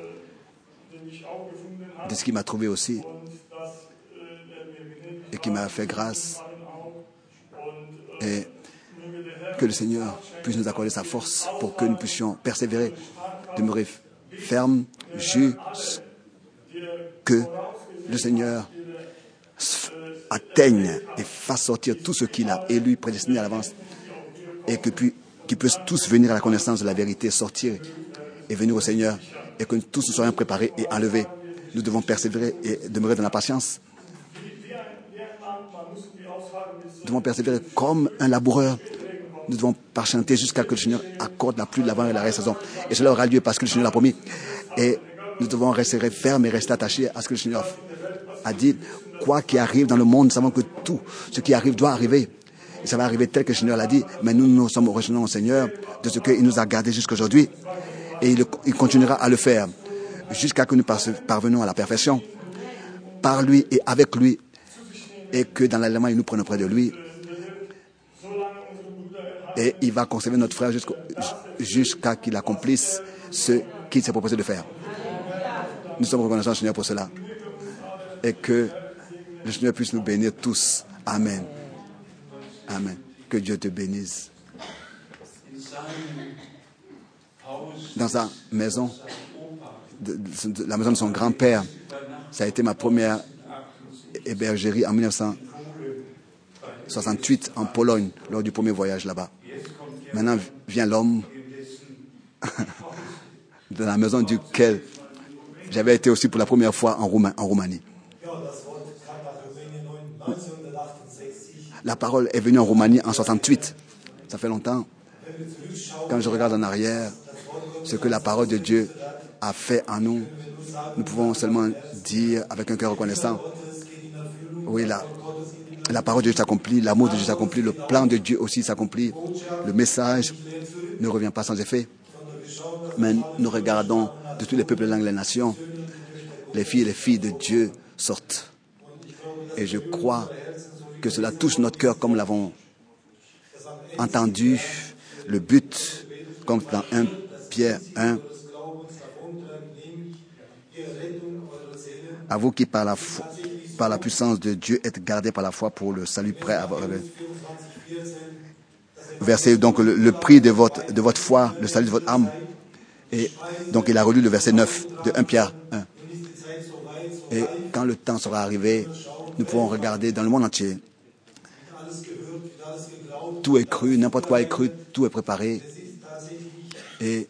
de ce qu'il m'a trouvé aussi et qui m'a fait grâce. Et que le Seigneur puisse nous accorder sa force pour que nous puissions persévérer, demeurer fermes, jusqu'à que le Seigneur atteigne et fasse sortir tout ce qu'il a élu, prédestiné à l'avance, et que puis qu'ils puissent tous venir à la connaissance de la vérité, sortir et venir au Seigneur, et que tous nous soyons préparés et enlevés. Nous devons persévérer et demeurer dans la patience. Nous devons persévérer comme un laboureur. Nous devons patienter jusqu'à ce que le Seigneur accorde la pluie de l'avant et la saison. Et cela aura lieu parce que le Seigneur l'a promis. Et nous devons rester fermes et rester attachés à ce que le Seigneur a dit. Quoi qu'il arrive dans le monde, nous savons que tout ce qui arrive doit arriver. Et ça va arriver tel que le Seigneur l'a dit. Mais nous, nous sommes reconnaissants au Seigneur de ce qu'il nous a gardés jusqu'aujourd'hui. Et il, il continuera à le faire jusqu'à ce que nous parvenons à la perfection. Par lui et avec lui. Et que dans l'élément, il nous prenne auprès de lui. Et il va conserver notre frère jusqu'à, jusqu'à qu'il accomplisse ce qu'il s'est proposé de faire. Nous sommes reconnaissants au Seigneur pour cela. Et que le Seigneur puisse nous bénir tous. Amen. Amen. Que Dieu te bénisse. Dans sa maison, de, de, la maison de son grand-père, ça a été ma première hébergerie en mille neuf cent soixante-huit en Pologne, lors du premier voyage là-bas. Maintenant vient l'homme de la maison duquel j'avais été aussi pour la première fois en, Rouma, en Roumanie. La parole est venue en Roumanie en soixante-huit. Ça fait longtemps. Quand je regarde en arrière, ce que la parole de Dieu a fait en nous, nous pouvons seulement dire avec un cœur reconnaissant, oui, la, la parole de Dieu s'accomplit, l'amour de Dieu s'accomplit, le plan de Dieu aussi s'accomplit, le message ne revient pas sans effet. Mais nous regardons de tous les peuples, les langues, les nations, les filles et les filles de Dieu sortent. Et je crois que cela touche notre cœur comme nous l'avons entendu. Le but, comme dans un Pierre un, à vous qui par la, foi, par la puissance de Dieu êtes gardés par la foi pour le salut prêt à votre verset, donc le, le prix de votre, de votre foi, le salut de votre âme. Et donc il a relu le verset neuf de un Pierre un. Et quand le temps sera arrivé, nous pourrons regarder dans le monde entier tout est cru, n'importe quoi est cru, tout est préparé. Et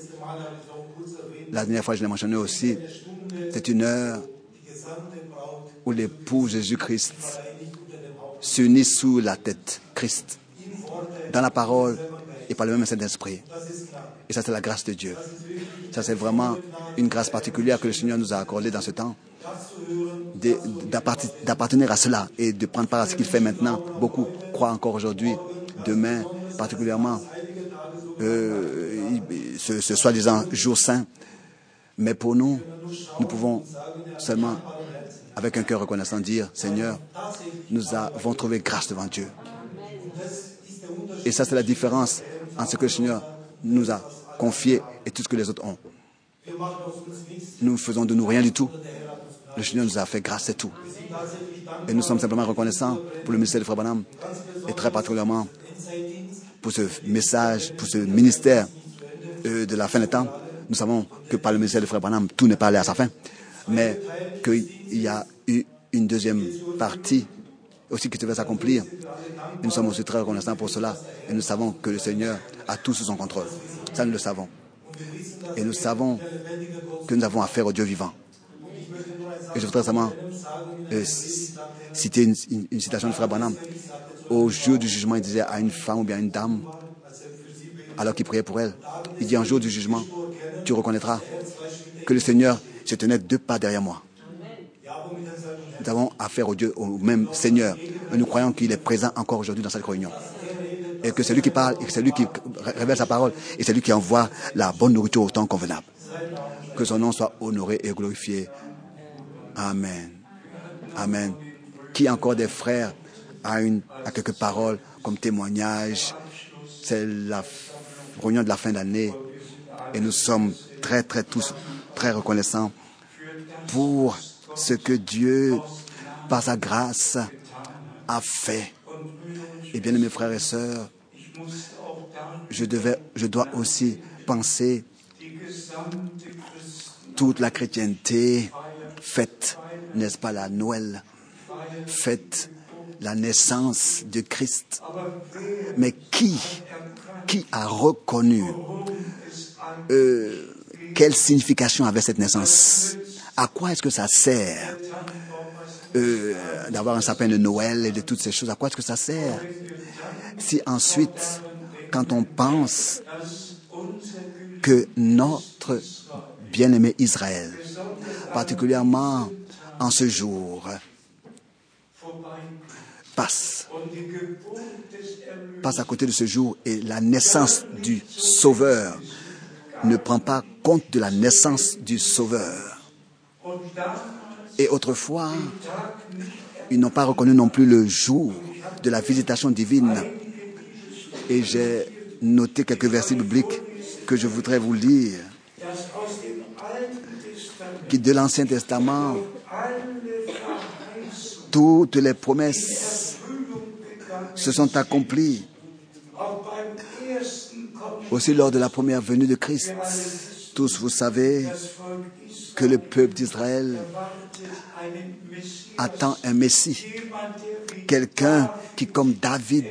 la dernière fois, je l'ai mentionné aussi, c'est une heure où l'époux Jésus-Christ s'unit sous la tête Christ, dans la parole et par le même Saint-Esprit. Et ça, c'est la grâce de Dieu. Ça, c'est vraiment une grâce particulière que le Seigneur nous a accordée dans ce temps, d'appartenir à cela et de prendre part à ce qu'il fait maintenant. Beaucoup croient encore aujourd'hui, demain, particulièrement, euh, ce, ce soi-disant jour saint. Mais pour nous, nous pouvons seulement, avec un cœur reconnaissant, dire, Seigneur, nous avons trouvé grâce devant Dieu. Et ça, c'est la différence entre ce que le Seigneur nous a confié et tout ce que les autres ont. Nous faisons de nous rien du tout. Le Seigneur nous a fait grâce, c'est tout. Et nous sommes simplement reconnaissants pour le ministère de Frère Branham et très particulièrement pour ce message, pour ce ministère euh, de la fin des temps. Nous savons que par le ministère de Frère Branham, tout n'est pas allé à sa fin, mais qu'il y a eu une deuxième partie aussi qui devait s'accomplir. Et nous sommes aussi très reconnaissants pour cela. Et nous savons que le Seigneur a tout sous son contrôle. Ça, nous le savons. Et nous savons que nous avons affaire au Dieu vivant. Et je voudrais seulement euh, citer une, une, une citation de Frère Branham. Au jour du jugement, il disait à une femme ou bien à une dame, alors qu'il priait pour elle, il dit, un jour du jugement, tu reconnaîtras que le Seigneur se tenait deux pas derrière moi. Nous avons affaire au Dieu, au même Seigneur. Et nous croyons qu'il est présent encore aujourd'hui dans cette réunion. Et que c'est lui qui parle, et que c'est lui qui révèle sa parole, et c'est lui qui envoie la bonne nourriture au temps convenable. Que son nom soit honoré et glorifié. Amen. Amen. Qui encore des frères a, une, a quelques paroles comme témoignage? C'est la réunion de la fin d'année. Et nous sommes très, très tous très reconnaissants pour ce que Dieu, par sa grâce, a fait. Et bien, mes frères et sœurs, je, devais, je dois aussi penser toute la chrétienté fête, n'est-ce pas, la Noël, fête la naissance de Christ. Mais qui, qui a reconnu euh, quelle signification avait cette naissance? À quoi est-ce que ça sert euh, d'avoir un sapin de Noël et de toutes ces choses? À quoi est-ce que ça sert? Si ensuite, quand on pense que notre bien-aimé Israël, particulièrement en ce jour, passe, passe à côté de ce jour et la naissance du Sauveur ne prend pas compte de la naissance du Sauveur. Et autrefois, ils n'ont pas reconnu non plus le jour de la visitation divine. Et j'ai noté quelques versets bibliques que je voudrais vous lire, qui de l'Ancien Testament, toutes les promesses se sont accomplies. Aussi lors de la première venue de Christ, tous vous savez que le peuple d'Israël attend un Messie, quelqu'un qui, comme David,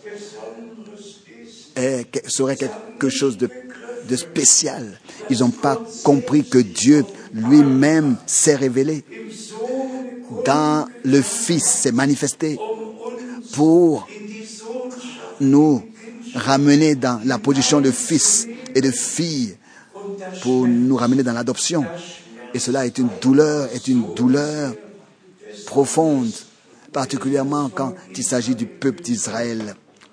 est, serait quelque chose de, de spécial. Ils n'ont pas compris que Dieu lui-même s'est révélé dans le Fils, s'est manifesté pour nous ramener dans la position de fils et de fille, pour nous ramener dans l'adoption. Et cela est une douleur, est une douleur profonde, particulièrement quand il s'agit du peuple d'Israël.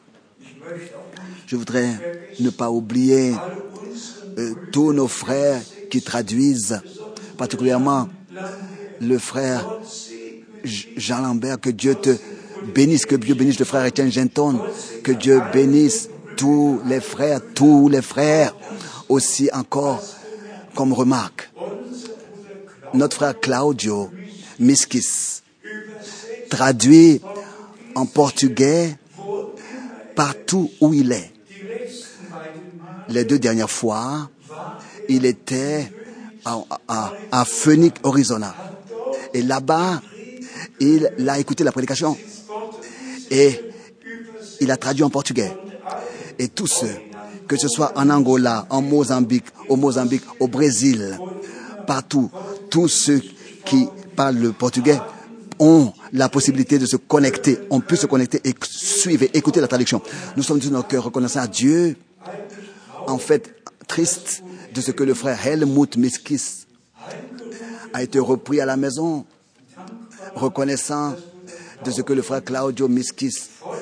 Je voudrais ne pas oublier euh, tous nos frères qui traduisent, particulièrement le frère Jean Lambert, que Dieu te bénisse, que Dieu bénisse le frère Étienne Genton, que Dieu bénisse tous les frères, tous les frères, aussi encore comme remarque. Notre frère Claudio Miskis traduit en portugais partout où il est. Les deux dernières fois, il était à, à, à Phoenix, Arizona. Et là-bas, il a écouté la prédication. Et il a traduit en portugais. Et tous ceux, que ce soit en Angola, en Mozambique, au Mozambique, au Brésil, partout, tous ceux qui parlent le portugais ont la possibilité de se connecter, on peut se connecter et suivre, écouter la traduction. Nous sommes de notre cœur reconnaissants à Dieu, en fait, triste de ce que le frère Helmut Miskis a été repris à la maison, reconnaissant de ce que le frère Claudio Miskis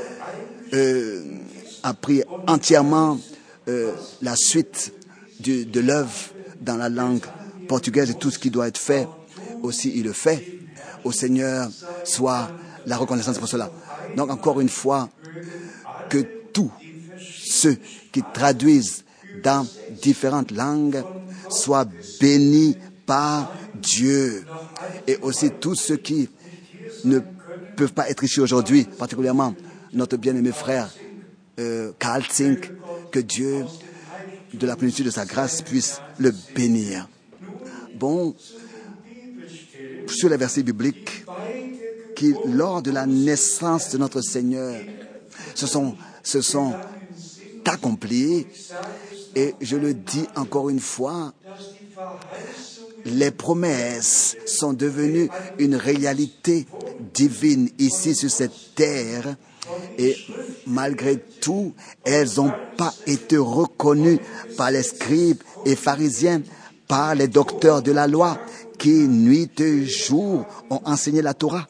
euh, a pris entièrement euh, la suite du, de l'œuvre dans la langue portugaise et tout ce qui doit être fait, aussi il le fait. Au Seigneur soit la reconnaissance pour cela. Donc encore une fois, que tous ceux qui traduisent dans différentes langues soient bénis par Dieu. Et aussi tous ceux qui ne peuvent pas être ici aujourd'hui, particulièrement notre bien-aimé frère euh, Karl Zink, que Dieu, de la plénitude de sa grâce, puisse le bénir. Bon, sur les versets bibliques qui, lors de la naissance de notre Seigneur, se sont, se sont accomplis. Et je le dis encore une fois, les promesses sont devenues une réalité divine ici sur cette terre. Et malgré tout, elles n'ont pas été reconnues par les scribes et pharisiens, par les docteurs de la loi, qui nuit et jour ont enseigné la Torah.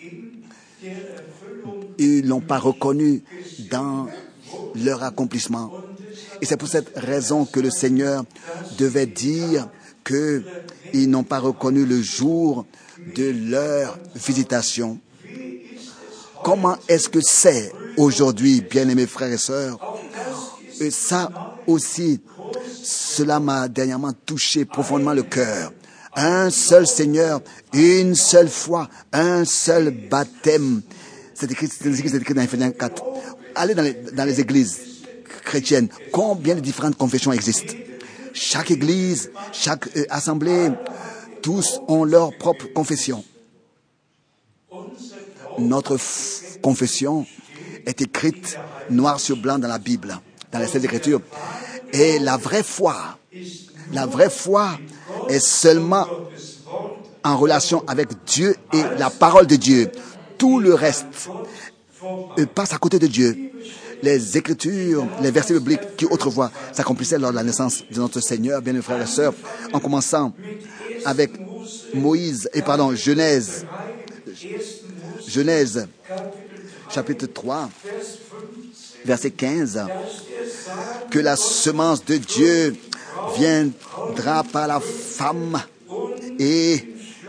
Ils ne l'ont pas reconnu dans leur accomplissement. Et c'est pour cette raison que le Seigneur devait dire qu'ils n'ont pas reconnu le jour de leur visitation. Comment est-ce que c'est aujourd'hui, bien-aimés frères et sœurs? Et ça aussi, cela m'a dernièrement touché profondément le cœur. Un seul Seigneur, une seule foi, un seul baptême. C'est écrit, c'est écrit dans Éphésiens quatre. Allez dans les, dans les églises chrétiennes. Combien de différentes confessions existent? Chaque église, chaque euh, assemblée, tous ont leur propre confession. Notre f- confession est écrite noir sur blanc dans la Bible, dans les Saintes Écritures. Et la vraie foi, la vraie foi est seulement en relation avec Dieu et la parole de Dieu. Tout le reste passe à côté de Dieu. Les Écritures, les versets bibliques qui autrefois s'accomplissaient lors de la naissance de notre Seigneur, bien mes frères et sœurs, en commençant avec Moïse, et pardon, Genèse, Genèse, chapitre trois, verset quinze, que la semence de Dieu viendra par la femme et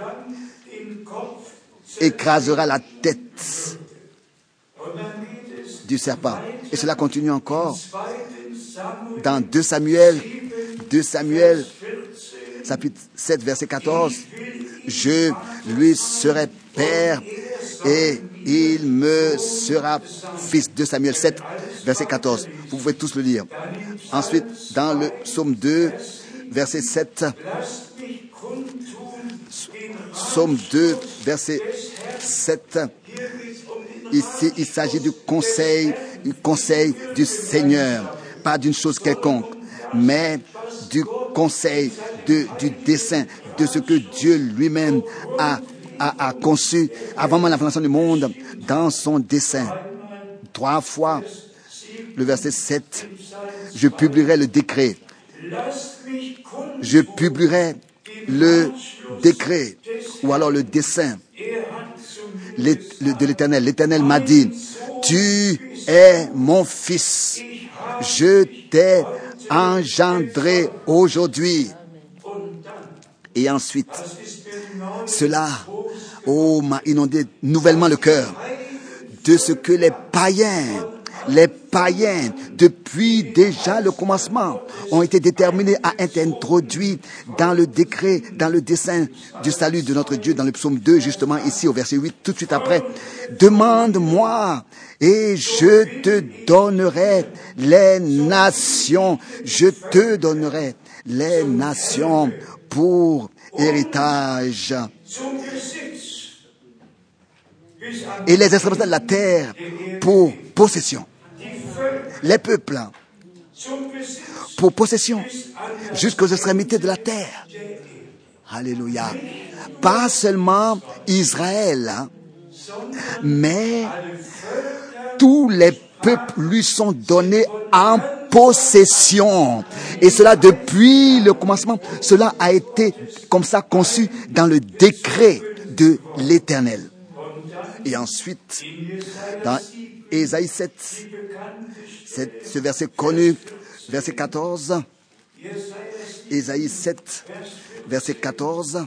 écrasera la tête du serpent. Et cela continue encore dans deux Samuel, deux Samuel, chapitre sept, verset quatorze. Je lui serai père et il me sera fils. deux Samuel sept, verset quatorze. Vous pouvez tous le lire. Ensuite, dans le psaume deux, verset sept. Psaume deux, verset sept. Ici, il s'agit du conseil, du conseil du Seigneur. Pas d'une chose quelconque, mais du conseil, de, du dessein, de ce que Dieu lui-même a, a, a conçu avant même la fondation du monde dans son dessein. Trois fois, le verset sept, je publierai le décret. Je publierai le décret, ou alors le dessein de l'Éternel. L'Éternel m'a dit, tu es mon fils, je t'ai engendré aujourd'hui. Et ensuite, cela oh, m'a inondé nouvellement le cœur de ce que les païens, les païens, depuis déjà le commencement, ont été déterminés à être introduits dans le décret, dans le dessein du salut de notre Dieu, dans le psaume deux, justement ici au verset huit, tout de suite après. Demande-moi et je te donnerai les nations. Je te donnerai les nations pour héritage. Et les extrémités de la terre pour possession. les peuples pour possession jusqu'aux extrémités de la terre. Alléluia. Pas seulement Israël, hein, mais tous les peuples lui sont donnés en possession. Et cela depuis le commencement, cela a été comme ça conçu dans le décret de l'Éternel. Et ensuite, dans Ésaïe sept, ce verset connu, verset quatorze, Ésaïe sept, verset quatorze,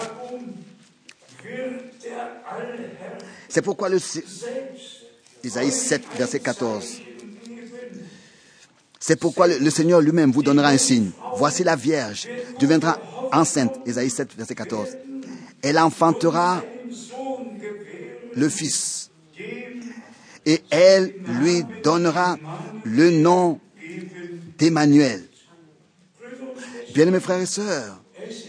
c'est pourquoi le... Ésaïe sept, verset quatorze. C'est pourquoi le, le Seigneur lui-même vous donnera un signe. Voici la Vierge deviendra enceinte. Ésaïe sept, verset quatorze. Elle enfantera le Fils. Et elle lui donnera le nom d'Emmanuel. Bien-aimés frères et sœurs,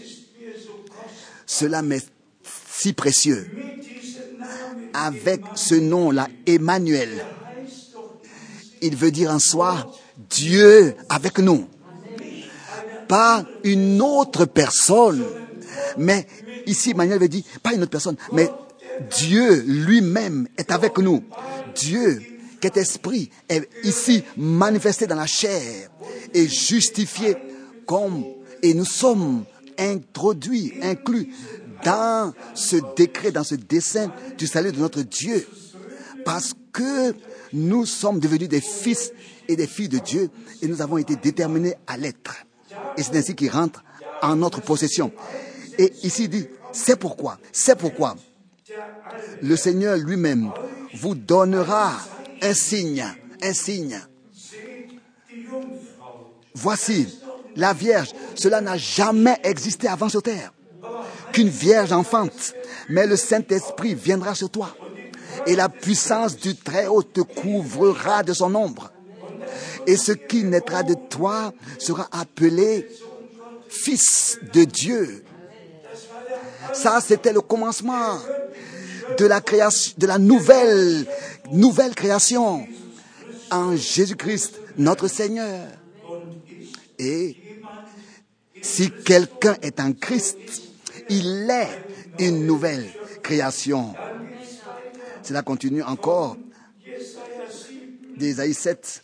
cela m'est si précieux. Avec ce nom-là, Emmanuel, il veut dire en soi Dieu avec nous. Pas une autre personne, mais ici Emmanuel veut dire pas une autre personne, mais Dieu lui-même est avec nous. Dieu qui est esprit est ici manifesté dans la chair et justifié comme, et nous sommes introduits, inclus dans ce décret, dans ce dessein du salut de notre Dieu, parce que nous sommes devenus des fils et des filles de Dieu et nous avons été déterminés à l'être. Et c'est ainsi qu'il rentre en notre possession. Et ici il dit, c'est pourquoi, c'est pourquoi le Seigneur lui-même vous donnera un signe, un signe. Voici la Vierge, cela n'a jamais existé avant sur terre. Qu'une vierge enfante, mais le Saint-Esprit viendra sur toi. Et la puissance du Très-Haut te couvrira de son ombre. Et ce qui naîtra de toi sera appelé Fils de Dieu. Ça, c'était le commencement de la création, de la nouvelle, nouvelle création en Jésus-Christ, notre Seigneur. Et si quelqu'un est en Christ, il est une nouvelle création. Cela continue encore d'Ésaïe sept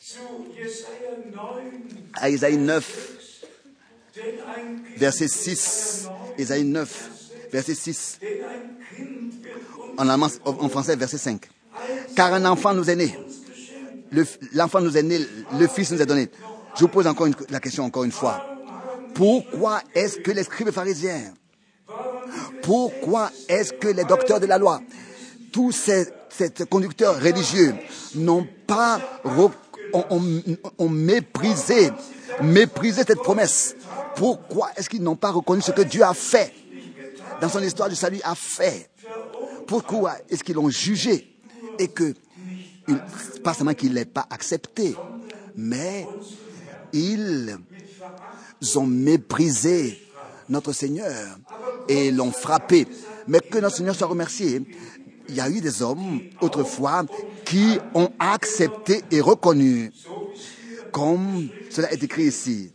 à Ésaïe neuf, verset six. Ésaïe neuf, verset six. En, allemand, en français, verset cinq. Car un enfant nous est né. Le, l'enfant nous est né, le Fils nous est donné. Je vous pose encore une, la question encore une fois. Pourquoi est-ce que les scribes pharisiens, pourquoi est-ce que les docteurs de la loi, tous ces, ces conducteurs religieux n'ont pas ont, ont, ont méprisé, méprisé cette promesse? Pourquoi est-ce qu'ils n'ont pas reconnu ce que Dieu a fait dans son histoire du salut a fait? Pourquoi est-ce qu'ils l'ont jugé et que, pas seulement qu'ils ne l'aient pas accepté, mais ils ont méprisé notre Seigneur et l'ont frappé. Mais que notre Seigneur soit remercié. Il y a eu des hommes, autrefois, qui ont accepté et reconnu, comme cela est écrit ici.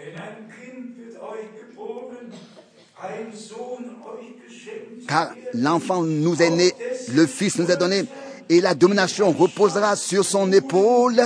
Car l'enfant nous est né, le Fils nous est donné, et la domination reposera sur son épaule.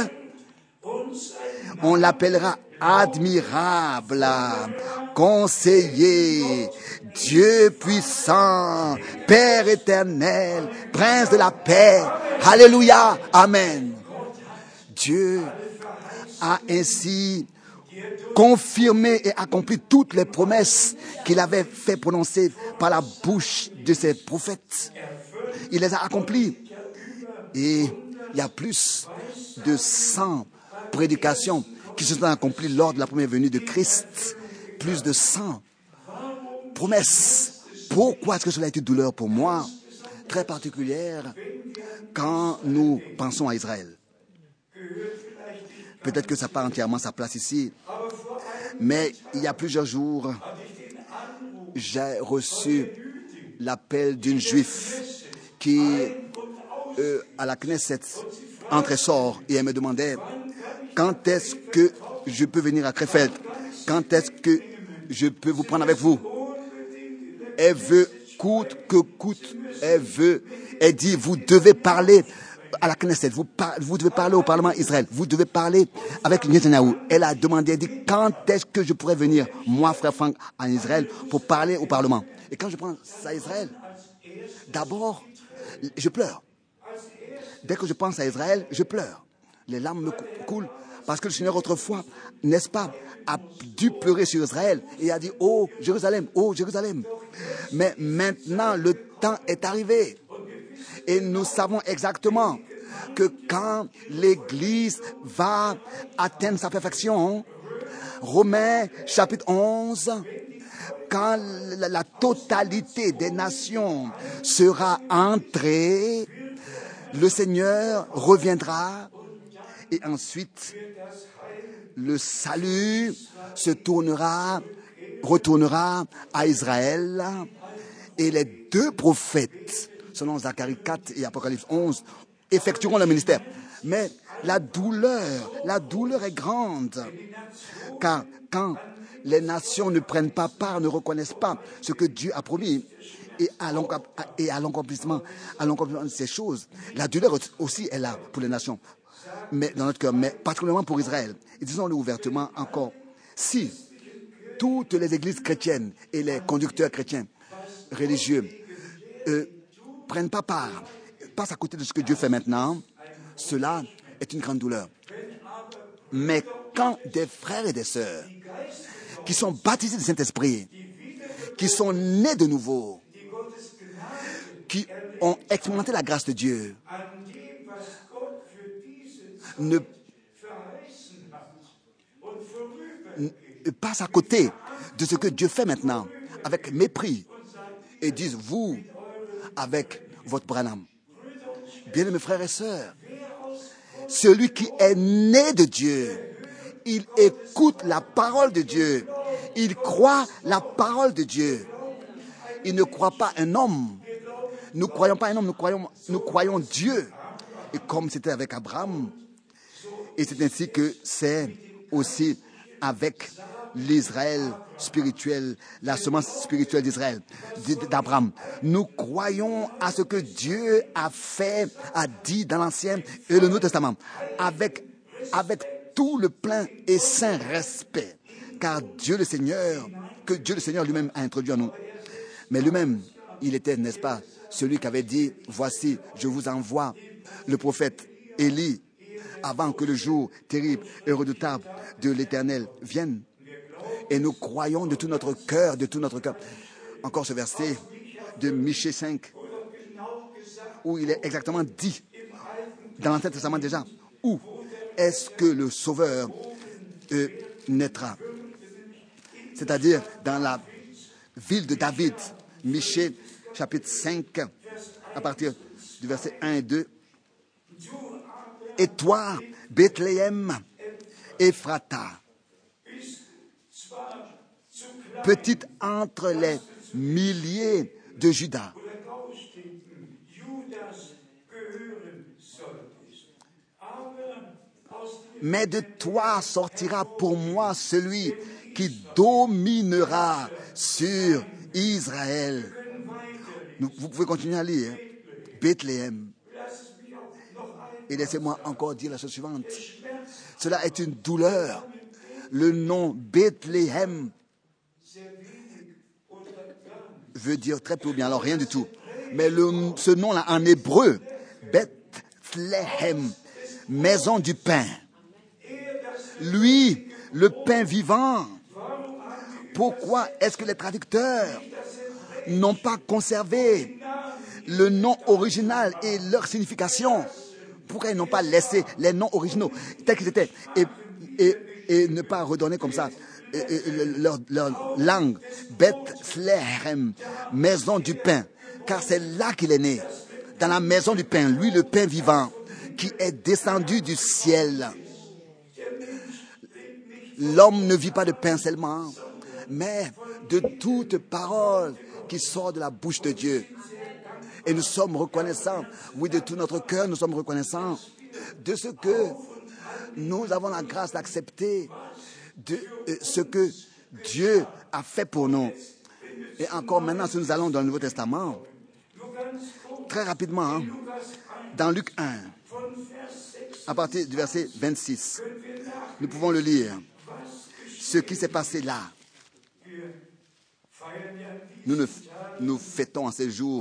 On l'appellera admirable, conseiller, Dieu puissant, Père éternel, Prince de la paix. Alléluia, amen. Dieu a ainsi confirmé et accompli toutes les promesses qu'il avait fait prononcer par la bouche de ses prophètes. Il les a accomplies. Et il y a plus de cent prédications qui se sont accomplies lors de la première venue de Christ. Plus de cent promesses. Pourquoi est-ce que cela a été douleur pour moi? Très particulière quand nous pensons à Israël. Peut-être que ça n'a pas entièrement sa place ici. Mais il y a plusieurs jours, j'ai reçu l'appel d'une juive qui, euh, à la Knesset, entre et sort, et elle me demandait quand est-ce que je peux venir à Krefeld? Quand est-ce que je peux vous prendre avec vous? Elle veut, coûte que coûte, elle veut, elle dit, vous devez parler à la Knesset, vous, par, vous devez parler au Parlement Israël, vous devez parler avec Netanyahu. Elle a demandé, elle dit, quand est-ce que je pourrais venir, moi, frère Franck, en Israël, pour parler au Parlement? Et quand je pense à Israël, d'abord, je pleure. Dès que je pense à Israël, je pleure. Les larmes me coulent parce que le Seigneur autrefois, n'est-ce pas, a dû pleurer sur Israël et a dit, oh Jérusalem, oh Jérusalem. Mais maintenant, le temps est arrivé. Et nous savons exactement que quand l'Église va atteindre sa perfection, Romains chapitre onze, quand la, la totalité des nations sera entrée, le Seigneur reviendra et ensuite le salut se tournera, retournera à Israël et les deux prophètes, selon Zacharie quatre et Apocalypse onze, effectueront le ministère. Mais la douleur, la douleur est grande, car quand les nations ne prennent pas part, ne reconnaissent pas ce que Dieu a promis, et à l'accomplissement, à l'accomplissement de ces choses, la douleur aussi est là pour les nations, mais dans notre cœur, mais particulièrement pour Israël. Et disons-le ouvertement encore, si toutes les églises chrétiennes et les conducteurs chrétiens religieux euh, prennent pas part, passent à côté de ce que Dieu fait maintenant, cela est une grande douleur. Mais quand des frères et des sœurs qui sont baptisés du Saint-Esprit, qui sont nés de nouveau, qui ont expérimenté la grâce de Dieu, ne, ne passent à côté de ce que Dieu fait maintenant, avec mépris, et disent, vous, avec votre Branham. Bien-aimés frères et sœurs, celui qui est né de Dieu, il écoute la parole de Dieu, il croit la parole de Dieu. Il ne croit pas un homme. Nous ne croyons pas un homme, nous croyons, nous croyons Dieu. Et comme c'était avec Abraham, et c'est ainsi que c'est aussi avec l'Israël spirituel, la semence spirituelle d'Israël, d'Abraham. Nous croyons à ce que Dieu a fait, a dit dans l'Ancien et le Nouveau Testament, avec, avec tout le plein et saint respect, car Dieu le Seigneur, que Dieu le Seigneur lui-même a introduit en nous. Mais lui-même, il était, n'est-ce pas, celui qui avait dit, voici, je vous envoie le prophète Élie, avant que le jour terrible et redoutable de l'Éternel vienne. Et nous croyons de tout notre cœur, de tout notre cœur. Encore ce verset de Michée cinq, où il est exactement dit, dans l'Ancien Testament déjà, où est-ce que le Sauveur euh, naîtra? C'est-à-dire dans la ville de David, Michée chapitre cinq, à partir du verset un et deux. Et toi, Bethléem, Ephrata, petite entre les milliers de Juda, mais de toi sortira pour moi celui qui dominera sur Israël. Vous pouvez continuer à lire. Bethléem. Et laissez-moi encore dire la chose suivante. Cela est une douleur. Le nom Bethléem veut dire très peu bien, alors rien du tout. Mais le, ce nom-là en hébreu, Bethléem, maison du pain. Lui, le pain vivant. Pourquoi est-ce que les traducteurs n'ont pas conservé le nom original et leur signification? Pourquoi ils n'ont pas laissé les noms originaux tels qu'ils étaient et, et, et ne pas redonner comme ça et, et, leur, leur langue? Bethléem, maison du pain, car c'est là qu'il est né, dans la maison du pain, lui le pain vivant qui est descendu du ciel. L'homme ne vit pas de pain seulement, mais de toute parole qui sort de la bouche de Dieu. Et nous sommes reconnaissants, oui, de tout notre cœur, nous sommes reconnaissants de ce que Nous avons la grâce d'accepter de, euh, ce que Dieu a fait pour nous. Et encore maintenant, si nous allons dans le Nouveau Testament, très rapidement, hein, dans Luc un, à partir du verset vingt-six, nous pouvons le lire. Ce qui s'est passé là. Nous, ne, nous fêtons en ces jours,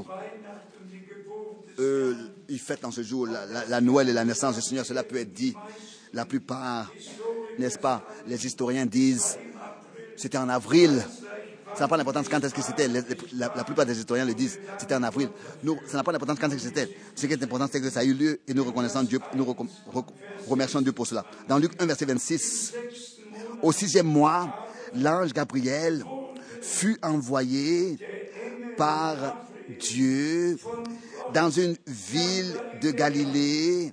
euh, ils fêtent en ce jour la, la, la Noël et la naissance du Seigneur. Cela peut être dit. La plupart, n'est-ce pas, les historiens disent, c'était en avril. Ça n'a pas d'importance quand est-ce que c'était. La, la, la plupart des historiens le disent, c'était en avril. Nous, ça n'a pas d'importance quand est-ce que c'était. Ce qui est important, c'est que ça a eu lieu et nous reconnaissons Dieu, nous recom, rec, remercions Dieu pour cela. Dans Luc un, verset vingt-six, au sixième mois, l'ange Gabriel fut envoyé par Dieu dans une ville de Galilée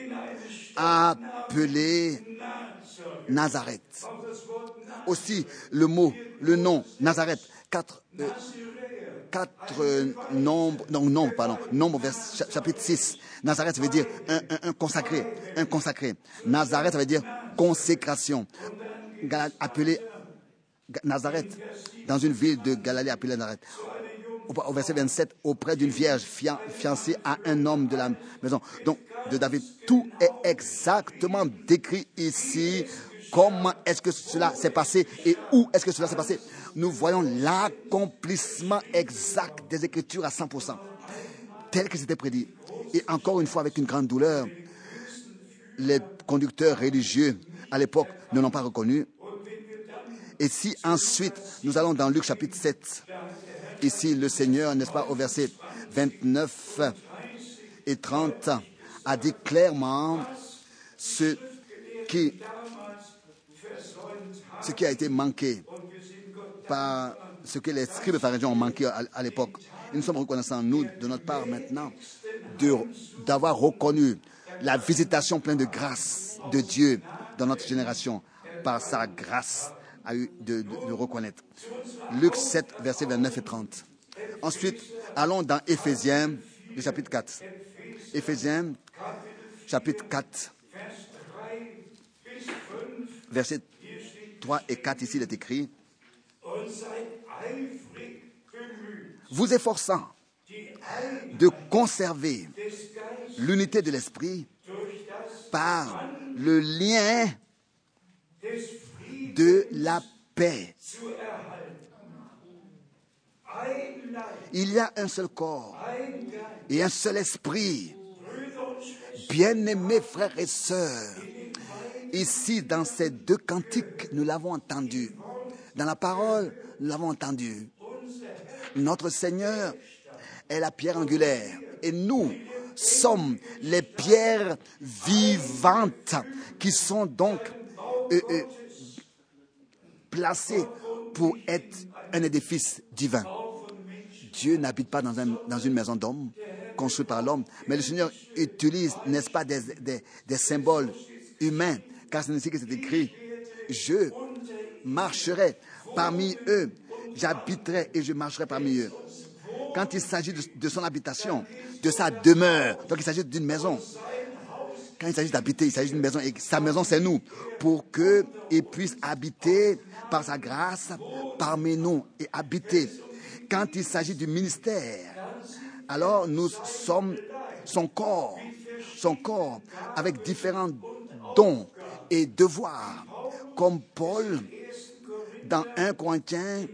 appelée Nazareth. Aussi, le mot, le nom, Nazareth, quatre, euh, quatre euh, nombres, non, nombre, pardon, nombre, vers, chapitre six. Nazareth, ça veut dire un, un, un consacré, un consacré. Nazareth, ça veut dire consécration. Appelé Nazareth, dans une ville de Galilée appelée Nazareth. Au verset vingt-sept, auprès d'une vierge fiancée à un homme de la maison. Donc, de David, tout est exactement décrit ici. Comment est-ce que cela s'est passé et où est-ce que cela s'est passé? Nous voyons l'accomplissement exact des Écritures à cent pour cent, tel que c'était prédit. Et encore une fois, avec une grande douleur, les conducteurs religieux à l'époque ne l'ont pas reconnu. Et si ensuite, nous allons dans Luc chapitre sept, ici le Seigneur, n'est-ce pas, au verset vingt-neuf et trente, a dit clairement ce qui, ce qui a été manqué par ce que les scribes et pharisiens ont manqué à, à l'époque. Et nous sommes reconnaissants, nous, de notre part maintenant, de, d'avoir reconnu la visitation pleine de grâce de Dieu dans notre génération, par sa grâce a eu de, de, de reconnaître. Luc sept, versets vingt-neuf et trente. Ensuite, allons dans Éphésiens, le chapitre quatre. Éphésiens, chapitre quatre, versets trois et quatre, ici il est écrit: vous efforçant de conserver l'unité de l'esprit par le lien de la paix. Il y a un seul corps et un seul esprit. Bien-aimés frères et sœurs, ici dans ces deux cantiques, nous l'avons entendu. Dans la parole, nous l'avons entendu. Notre Seigneur est la pierre angulaire et nous sommes les pierres vivantes qui sont donc euh, euh, placées pour être un édifice divin. Dieu n'habite pas dans, un, dans une maison d'homme, construite par l'homme, mais le Seigneur utilise, n'est-ce pas, des, des, des symboles humains, car c'est ainsi que c'est écrit: je marcherai parmi eux, j'habiterai et je marcherai parmi eux. Quand il s'agit de, de son habitation, de sa demeure, donc il s'agit d'une maison. Quand il s'agit d'habiter, il s'agit d'une maison, et sa maison c'est nous, pour qu'il puisse habiter par sa grâce parmi nous et habiter. Quand il s'agit du ministère, alors nous sommes son corps, son corps avec différents dons et devoirs, comme Paul dans un Corinthiens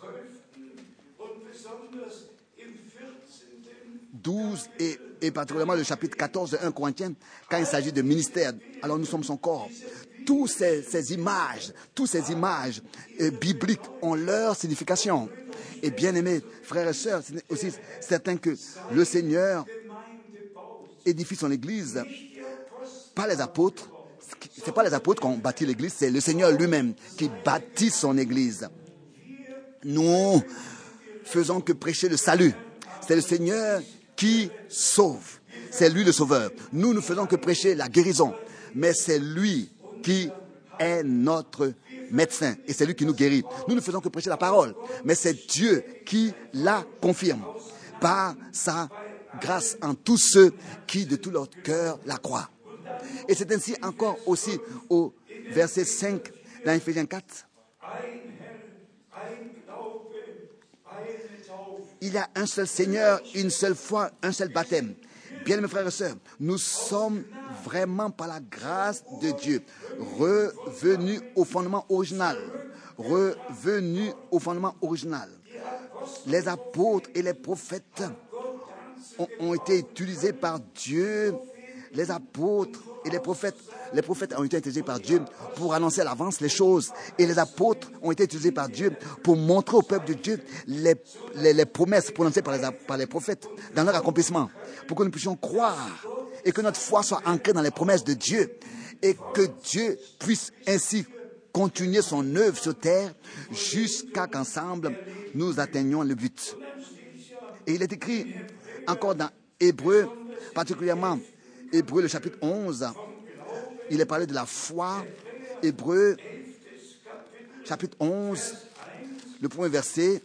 douze et, et particulièrement le chapitre quatorze de un Corinthiens, quand il s'agit de ministère, alors nous sommes son corps. Toutes ces, ces images, toutes ces images euh, bibliques ont leur signification. Et bien aimés frères et sœurs, c'est aussi certain que le Seigneur édifie son Église, pas les apôtres. C'est pas les apôtres qui ont bâti l'Église, c'est le Seigneur lui-même qui bâtit son Église. Nous faisons que prêcher le salut. C'est le Seigneur qui sauve. C'est lui le sauveur. Nous ne faisons que prêcher la guérison. Mais c'est lui qui est notre médecin. Et c'est lui qui nous guérit. Nous ne faisons que prêcher la parole. Mais c'est Dieu qui la confirme par sa grâce en tous ceux qui de tout leur cœur la croient. Et c'est ainsi encore aussi au verset cinq dans Éphésiens quatre. Il y a un seul Seigneur, une seule foi, un seul baptême. Bien, mes frères et sœurs, nous sommes vraiment par la grâce de Dieu revenus au fondement original. Revenus au fondement original. Les apôtres et les prophètes ont, ont été utilisés par Dieu. Les apôtres et les prophètes, les prophètes ont été utilisés par Dieu pour annoncer à l'avance les choses. Et les apôtres ont été utilisés par Dieu pour montrer au peuple de Dieu les, les, les promesses prononcées par les, par les prophètes dans leur accomplissement. Pour que nous puissions croire et que notre foi soit ancrée dans les promesses de Dieu. Et que Dieu puisse ainsi continuer son œuvre sur terre jusqu'à qu'ensemble nous atteignions le but. Et il est écrit encore dans Hébreux, particulièrement Hébreux le chapitre onze, il est parlé de la foi. Hébreux chapitre onze, le premier verset.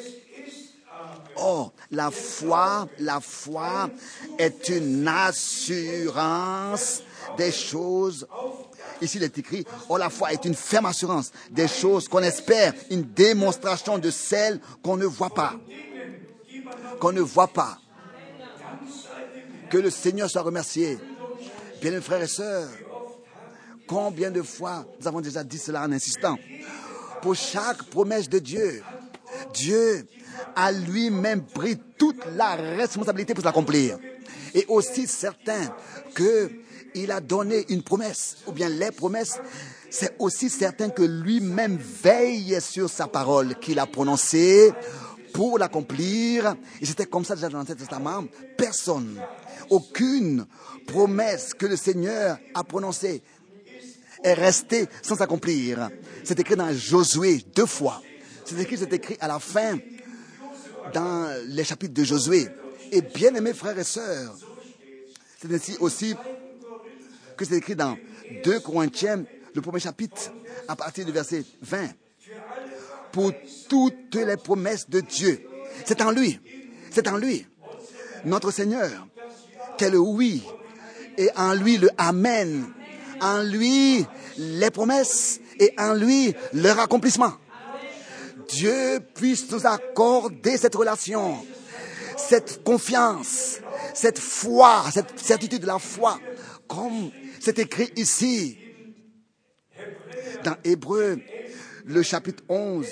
Oh, la foi, la foi est une assurance des choses. Ici, il est écrit, oh, la foi est une ferme assurance des choses qu'on espère, une démonstration de celles qu'on ne voit pas. Qu'on ne voit pas. Que le Seigneur soit remercié. Bien, mes frères et sœurs, combien de fois nous avons déjà dit cela en insistant. Pour chaque promesse de Dieu, Dieu a lui-même pris toute la responsabilité pour l'accomplir. Et aussi certain qu'il a donné une promesse, ou bien les promesses, c'est aussi certain que lui-même veille sur sa parole qu'il a prononcée pour l'accomplir. Et c'était comme ça déjà dans l'Ancien Testament. Personne, aucune promesse que le Seigneur a prononcée est restée sans s'accomplir. C'est écrit dans Josué deux fois. C'est écrit, c'est écrit à la fin dans les chapitres de Josué. Et bien aimés frères et sœurs, c'est ainsi aussi que c'est écrit dans deux Corinthiens, le premier chapitre, à partir du verset vingt. Pour toutes les promesses de Dieu, c'est en lui, c'est en lui, notre Seigneur, qu'est le oui, et en lui le amen, en lui les promesses, et en lui leur accomplissement. Dieu puisse nous accorder cette relation, cette confiance, cette foi, cette certitude de la foi, comme c'est écrit ici, dans Hébreux, le chapitre onze.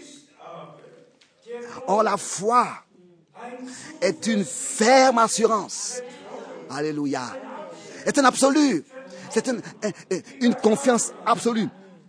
Or, la foi est une ferme assurance. Alléluia. C'est un absolu. C'est une, une confiance absolue.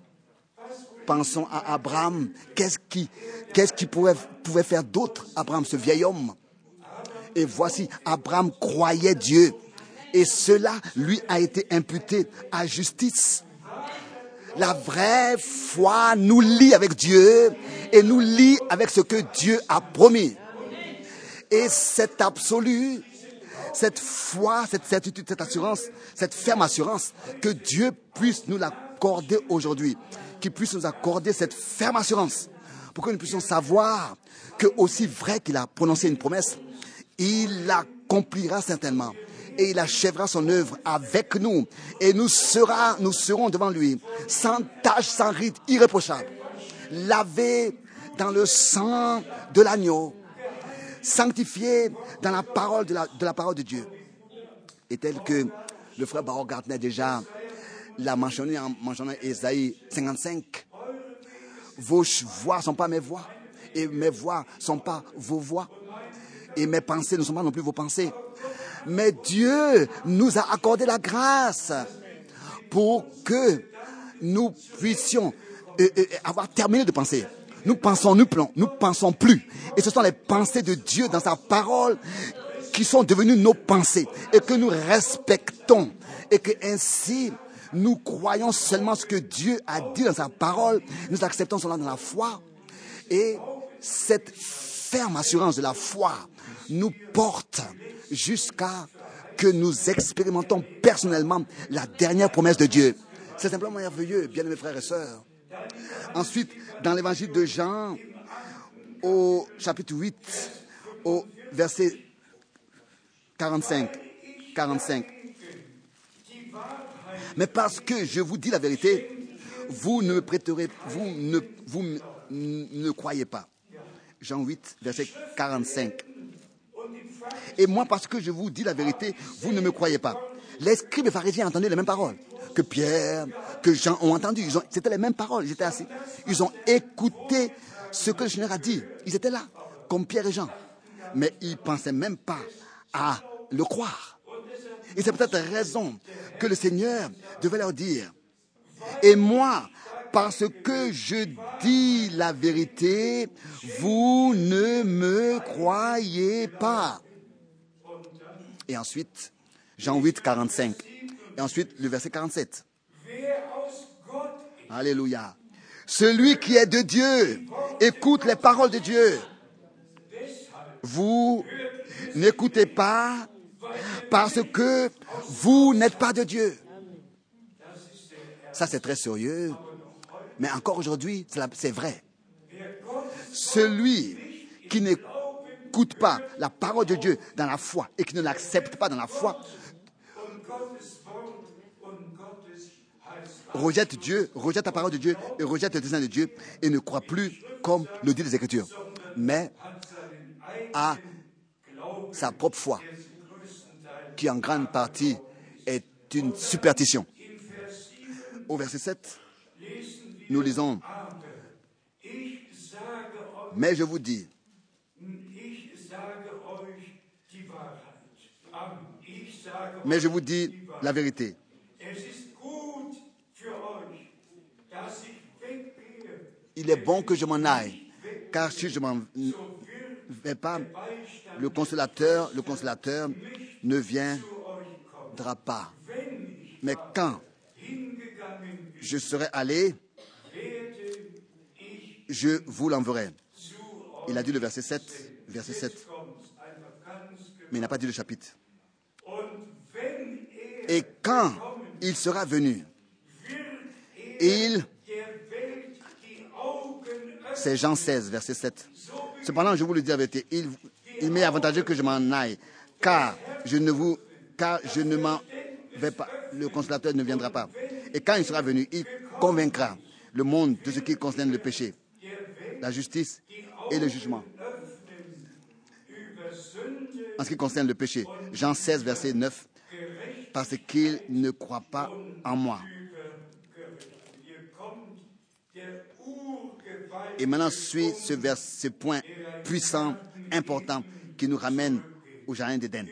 Pensons à Abraham. Qu'est-ce qui, qu'est-ce qui pouvait, pouvait faire d'autre, Abraham, ce vieil homme? Et voici, Abraham croyait Dieu. Et cela lui a été imputé à justice. La vraie foi nous lie avec Dieu et nous lie avec ce que Dieu a promis. Et cet absolu, cette foi, cette certitude, cette assurance, cette ferme assurance, que Dieu puisse nous l'accorder aujourd'hui, qu'il puisse nous accorder cette ferme assurance, pour que nous puissions savoir que aussi vrai qu'il a prononcé une promesse, il l'accomplira certainement. Et il achèvera son œuvre avec nous. Et nous, sera, nous serons devant lui, sans tache, sans ride, irréprochable, lavés dans le sang de l'agneau, sanctifiés dans la parole de la, de la parole de Dieu. Et tel que le frère Baruch Gardner déjà l'a mentionné en mentionnant Ésaïe cinquante-cinq, vos voix ne sont pas mes voix, et mes voix ne sont pas vos voix, et mes pensées ne sont pas non plus vos pensées. Mais Dieu nous a accordé la grâce pour que nous puissions euh, euh, avoir terminé de penser. Nous pensons, nous plans, nous pensons plus. Et ce sont les pensées de Dieu dans sa parole qui sont devenues nos pensées et que nous respectons. Et que ainsi, nous croyons seulement ce que Dieu a dit dans sa parole. Nous acceptons cela dans la foi. Et cette ferme assurance de la foi nous porte jusqu'à que nous expérimentons personnellement la dernière promesse de Dieu. C'est simplement merveilleux, bien aimés frères et sœurs. Ensuite, dans l'évangile de Jean, au chapitre huit, au verset quarante-cinq, quarante-cinq. Mais parce que je vous dis la vérité, vous ne me prêterez, vous ne, vous ne croyez pas. Jean huit, verset quarante-cinq. Et moi, parce que je vous dis la vérité, vous ne me croyez pas. Les scribes et pharisiens ont entendu les mêmes paroles que Pierre, que Jean ont entendu. Ils ont, c'était les mêmes paroles, ils étaient assis. Ils ont écouté ce que le Seigneur a dit. Ils étaient là, comme Pierre et Jean. Mais ils ne pensaient même pas à le croire. Et c'est peut-être raison que le Seigneur devait leur dire, et moi, parce que je dis la vérité, vous ne me croyez pas. Et ensuite, Jean huit, quarante-cinq. Et ensuite, le verset quarante-sept. Alléluia. Celui qui est de Dieu, écoute les paroles de Dieu. Vous n'écoutez pas parce que vous n'êtes pas de Dieu. Ça, c'est très sérieux. Mais encore aujourd'hui, c'est vrai. Celui qui n'écoute pas la parole de Dieu dans la foi et qui ne l'accepte pas dans la foi, rejette Dieu, rejette la parole de Dieu et rejette le dessein de Dieu et ne croit plus comme le dit les Écritures, mais à sa propre foi, qui en grande partie est une superstition. Au verset sept, nous lisons, mais je vous dis, mais je vous dis la vérité. Il est bon que je m'en aille, car si je m'en vais pas, le consolateur, le consolateur ne viendra pas. Mais quand je serai allé, je vous l'enverrai. Il a dit le verset sept, verset sept. Mais il n'a pas dit le chapitre. Et quand il sera venu, il... C'est Jean seize, verset sept. Cependant, je vous le dis la vérité, il, il m'est avantageux que je m'en aille, car je ne vous, car je ne m'en vais pas, le consolateur ne viendra pas. Et quand il sera venu, il convaincra le monde de ce qui concerne le péché, la justice et le jugement. En ce qui concerne le péché, Jean seize, verset neuf, parce qu'il ne croit pas en moi. Et maintenant suit ce, vers, ce point puissant, important, qui nous ramène au jardin d'Éden.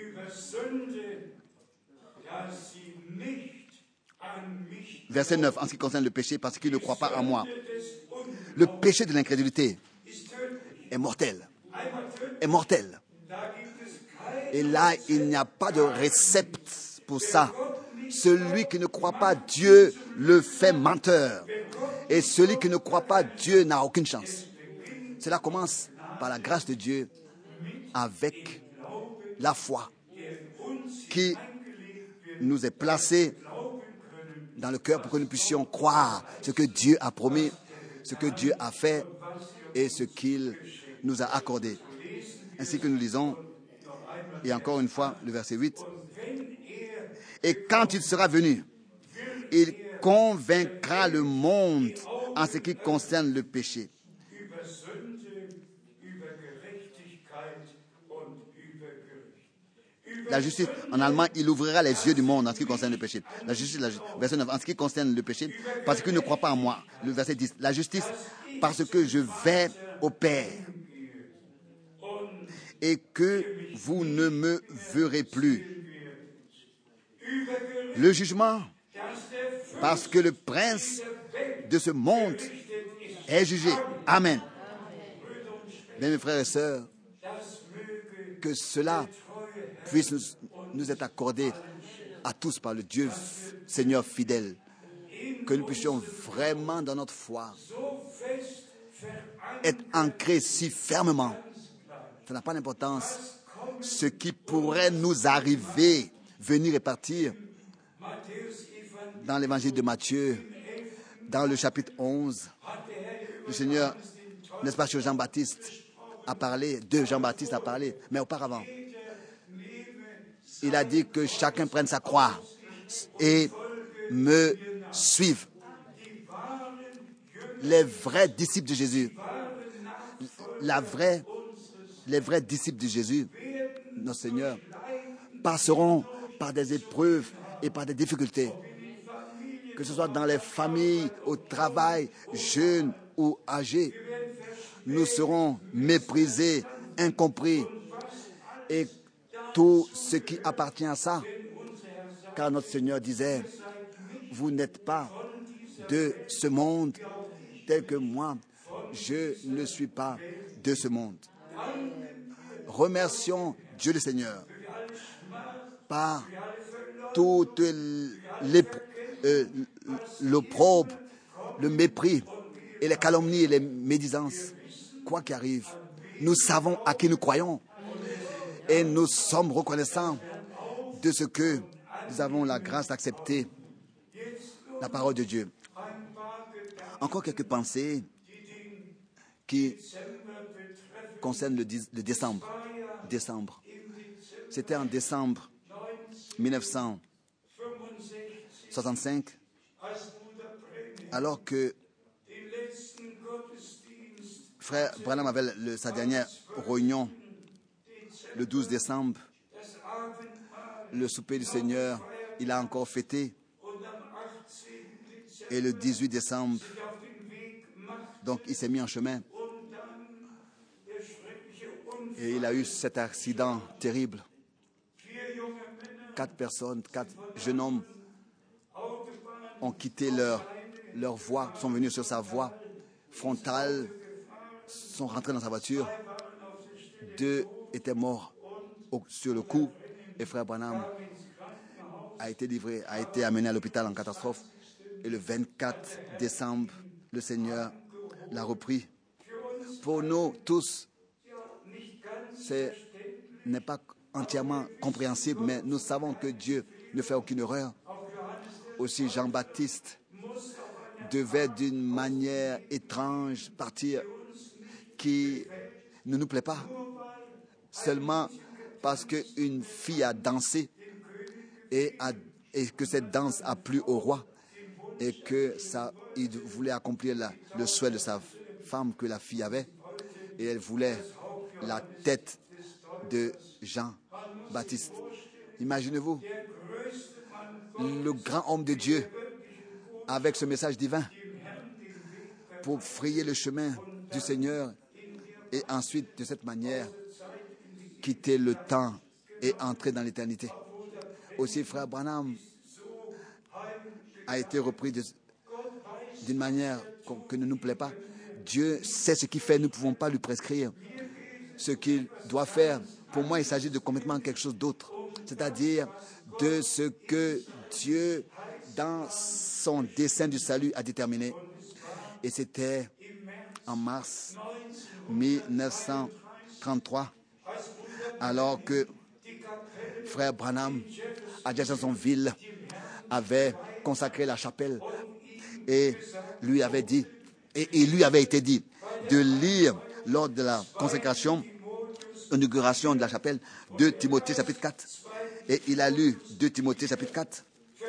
Verset neuf, en ce qui concerne le péché, parce qu'il ne croit pas en moi. Le péché de l'incrédulité est mortel. Est mortel. Et là, il n'y a pas de récepte pour ça. Celui qui ne croit pas Dieu le fait menteur. Et celui qui ne croit pas Dieu n'a aucune chance. Cela commence par la grâce de Dieu avec la foi qui nous est placée dans le cœur pour que nous puissions croire ce que Dieu a promis, ce que Dieu a fait et ce qu'il nous a accordé. Ainsi que nous lisons, et encore une fois, le verset huit. Et quand il sera venu, il convaincra le monde en ce qui concerne le péché. La justice, en allemand, il ouvrira les yeux du monde en ce qui concerne le péché. La justice, la justice, verset neuf, en ce qui concerne le péché, parce qu'il ne croit pas en moi. Le verset dix, la justice, parce que je vais au Père et que vous ne me verrez plus. Le jugement, parce que le prince de ce monde est jugé. Amen. Bien, mes frères et sœurs, que cela puisse nous, nous être accordé à tous par le Dieu Seigneur fidèle, que nous puissions vraiment dans notre foi être ancrés si fermement. Ça n'a pas d'importance. Ce qui pourrait nous arriver, venir et partir, dans l'évangile de Matthieu, dans le chapitre onze, le Seigneur, n'est-ce pas, sur Jean-Baptiste a parlé, de Jean-Baptiste a parlé, mais auparavant, il a dit que chacun prenne sa croix. et me suivent. Les vrais disciples de Jésus, la vraie, les vrais disciples de Jésus, notre Seigneur, passeront par des épreuves et par des difficultés, que ce soit dans les familles, au travail, jeunes ou âgés. Nous serons méprisés, incompris, et tout ce qui appartient à ça, car notre Seigneur disait, vous n'êtes pas de ce monde tel que moi, je ne suis pas de ce monde. Remercions Dieu le Seigneur par toute l'opprobre, le mépris et les calomnies et les médisances. Quoi qu'il arrive, nous savons à qui nous croyons et nous sommes reconnaissants de ce que nous avons la grâce d'accepter la parole de Dieu. Encore quelques pensées qui concernent le, le décembre. décembre. C'était en décembre mille neuf cent soixante-cinq, alors que Frère Branham avait le, sa dernière réunion le douze décembre, le souper du Seigneur, il a encore fêté. Et le dix-huit décembre, donc il s'est mis en chemin. Et il a eu cet accident terrible. Quatre personnes, quatre jeunes hommes ont quitté leur, leur voie, sont venus sur sa voie frontale, sont rentrés dans sa voiture. Deux étaient morts au, sur le coup. Et Frère Branham a été livré, a été amené à l'hôpital en catastrophe. Et le vingt-quatre décembre, le Seigneur l'a repris. Pour nous tous, ce n'est pas entièrement compréhensible, mais nous savons que Dieu ne fait aucune erreur. Aussi, Jean-Baptiste devait d'une manière étrange partir qui ne nous plaît pas. Seulement parce qu'une fille a dansé et, a, et que cette danse a plu au roi. Et que ça, il voulait accomplir la, le souhait de sa femme que la fille avait. Et elle voulait la tête de Jean-Baptiste. Imaginez-vous, le grand homme de Dieu, avec ce message divin, pour frayer le chemin du Seigneur, et ensuite, de cette manière, quitter le temps et entrer dans l'éternité. Aussi, Frère Branham a été repris de, d'une manière que ne nous plaît pas. Dieu sait ce qu'il fait, nous ne pouvons pas lui prescrire ce qu'il doit faire. Pour moi, il s'agit de complètement quelque chose d'autre, c'est-à-dire de ce que Dieu, dans son dessein du salut, a déterminé. Et c'était en mars mille neuf cent trente-trois, alors que Frère Branham, à Jeffersonville, avait consacré la chapelle et lui avait dit, et il lui avait été dit de lire lors de la consécration, inauguration de la chapelle, deux Timothée chapitre quatre. Et il a lu deux Timothée chapitre quatre.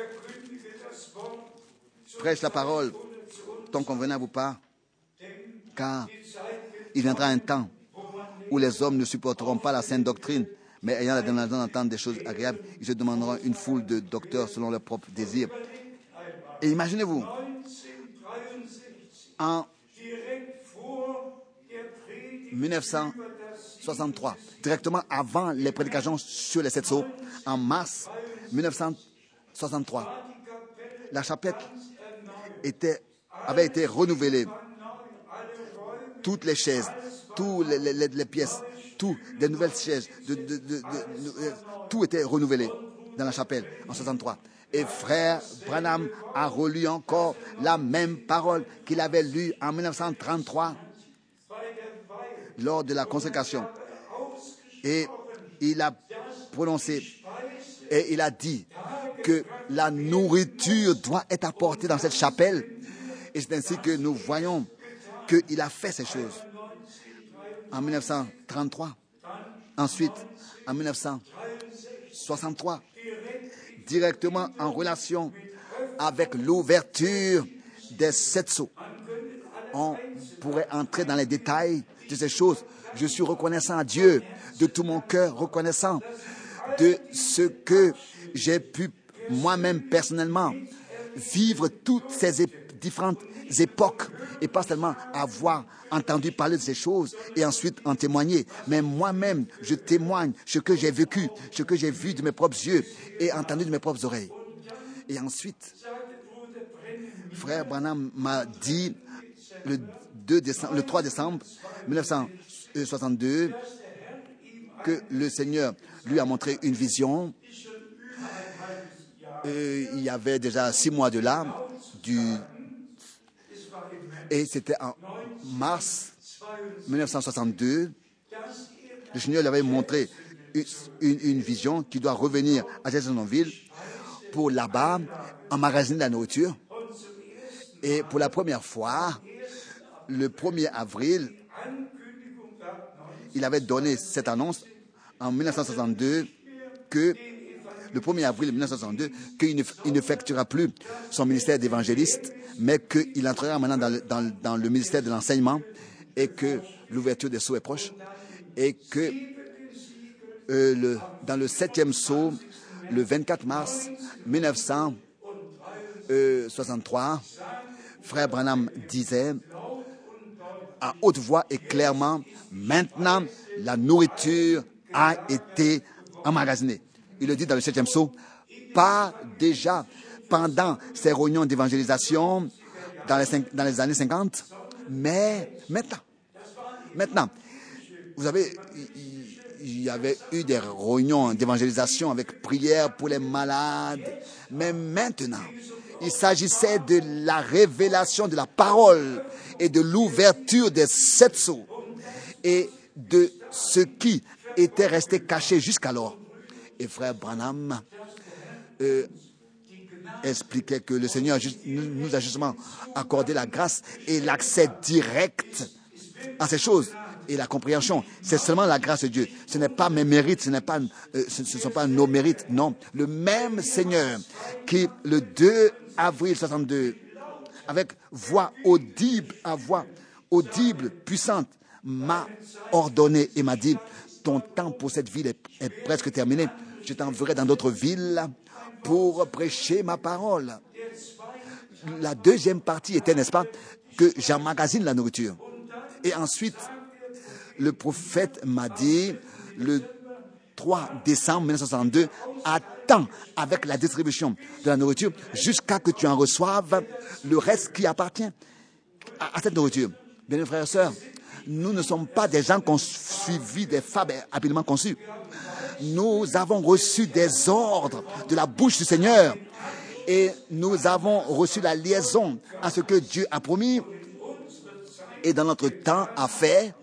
Prêche la parole, ton convenable ou pas, car il viendra un temps où les hommes ne supporteront pas la sainte doctrine, mais ayant la détermination d'entendre des choses agréables, ils se demanderont une foule de docteurs selon leurs propres désirs. Et imaginez-vous, en mille neuf cent soixante-trois, directement avant les prédications sur les sept sceaux, en mars mille neuf cent soixante-trois, la chapelle était, avait été renouvelée. Toutes les chaises, toutes les, les, les pièces, tout, des nouvelles chaises, de, de, de, de, de, tout était renouvelé dans la chapelle en soixante-trois. Et Frère Branham a relu encore la même parole qu'il avait lue en mille neuf cent trente-trois lors de la consécration. Et il a prononcé et il a dit que la nourriture doit être apportée dans cette chapelle. Et c'est ainsi que nous voyons qu'il a fait ces choses en mille neuf cent trente-trois. Ensuite, en mille neuf cent soixante-trois, directement en relation avec l'ouverture des sept sceaux. On pourrait entrer dans les détails de ces choses. Je suis reconnaissant à Dieu de tout mon cœur, reconnaissant de ce que j'ai pu moi-même personnellement vivre toutes ces ép- différentes époques et pas seulement avoir entendu parler de ces choses et ensuite en témoigner, mais moi-même je témoigne ce que j'ai vécu, ce que j'ai vu de mes propres yeux et entendu de mes propres oreilles. Et ensuite, frère Branham m'a dit le, deux décembre, le trois décembre mille neuf cent soixante-deux que le Seigneur lui a montré une vision. Euh, il y avait déjà six mois de là, du, et c'était en mars mille neuf cent soixante-deux. Le Seigneur lui avait montré une, une, une vision qui doit revenir à Jeffersonville pour là-bas emmagasiner la nourriture. Et pour la première fois, le premier avril, il avait donné cette annonce en mille neuf cent soixante-deux que le premier avril mille neuf cent soixante-deux qu'il ne, il n'effectuera plus son ministère d'évangéliste, mais qu'il entrera maintenant dans le, dans, dans le ministère de l'enseignement et que l'ouverture des sceaux est proche et que euh, le, dans le septième sceau, le vingt-quatre mars mille neuf cent soixante-trois, frère Branham disait à haute voix et clairement, maintenant la nourriture a été emmagasinée. Il le dit dans le septième sceau, pas déjà pendant ces réunions d'évangélisation dans les, cinq, dans les années cinquante, mais maintenant. Maintenant, vous savez, il y avait eu des réunions d'évangélisation avec prière pour les malades, mais maintenant, il s'agissait de la révélation de la parole et de l'ouverture des sept sceaux et de ce qui était resté caché jusqu'alors. Et frère Branham euh, expliquait que le Seigneur nous a justement accordé la grâce et l'accès direct à ces choses. Et la compréhension, c'est seulement la grâce de Dieu. Ce n'est pas mes mérites, ce n'est pas, euh, ce ne sont pas nos mérites, non. Le même Seigneur qui, le deux avril soixante-deux, avec voix audible, à voix audible, puissante, m'a ordonné et m'a dit, ton temps pour cette ville est, est presque terminé. Je t'enverrai dans d'autres villes pour prêcher ma parole. La deuxième partie était, n'est-ce pas, que j'emmagasine la nourriture. Et ensuite, le prophète m'a dit, le trois décembre mille neuf cent soixante-deux, attends avec la distribution de la nourriture jusqu'à que tu en reçoives le reste qui appartient à, à cette nourriture. Bien, frères et sœurs, nous ne sommes pas des gens qui ont suivi des fables habilement conçues. Nous avons reçu des ordres de la bouche du Seigneur et nous avons reçu la liaison à ce que Dieu a promis et dans notre temps a fait.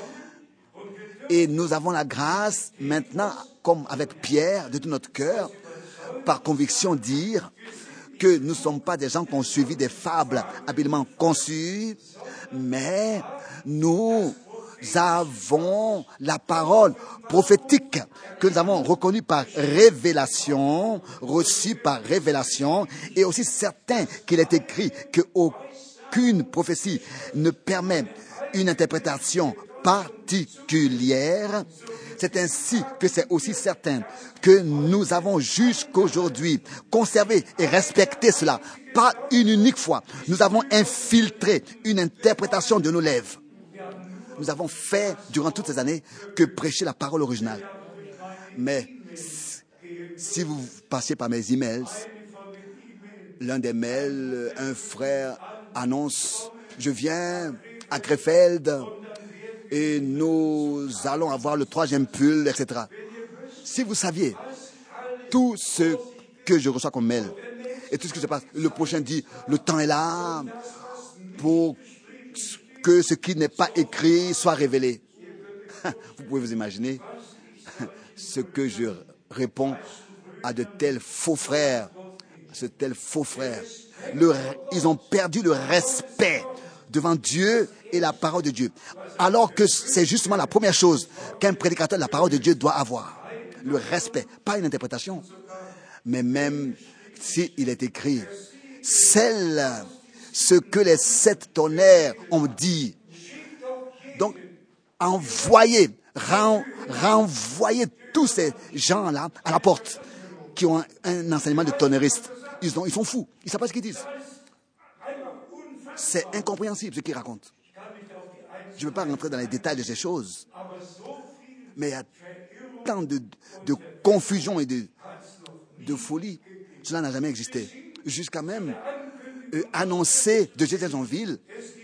Et nous avons la grâce maintenant, comme avec Pierre, de tout notre cœur, par conviction dire que nous ne sommes pas des gens qui ont suivi des fables habilement conçues, mais nous avons la parole prophétique que nous avons reconnue par révélation, reçue par révélation, et aussi certain qu'il est écrit qu'aucune prophétie ne permet une interprétation particulière. C'est ainsi que c'est aussi certain que nous avons jusqu'aujourd'hui conservé et respecté cela. Pas une unique fois. Nous avons infiltré une interprétation de nos lèvres. Nous avons fait, durant toutes ces années, que prêcher la parole originale. Mais si vous passez par mes emails, l'un des mails, un frère annonce, je viens à Krefeld et nous allons avoir le troisième pull, et cetera. Si vous saviez tout ce que je reçois comme mail et tout ce qui se passe, le prochain dit, le temps est là pour que ce qui n'est pas écrit soit révélé. Vous pouvez vous imaginer ce que je réponds à de tels faux frères, à ce tel faux frère. Le, ils ont perdu le respect devant Dieu et la parole de Dieu. Alors que c'est justement la première chose qu'un prédicateur de la parole de Dieu doit avoir. Le respect, pas une interprétation. Mais même s'il est écrit, celle, ce que les sept tonnerres ont dit. Donc, envoyez, ren, renvoyez tous ces gens-là à la porte qui ont un, un enseignement de tonneriste. Ils, ont, ils sont fous, ils ne savent pas ce qu'ils disent. C'est incompréhensible ce qu'ils racontent. Je ne veux pas rentrer dans les détails de ces choses, mais il y a tant de, de confusion et de, de folie. Cela n'a jamais existé. Jusqu'à même euh, annoncer de Jeffersonville,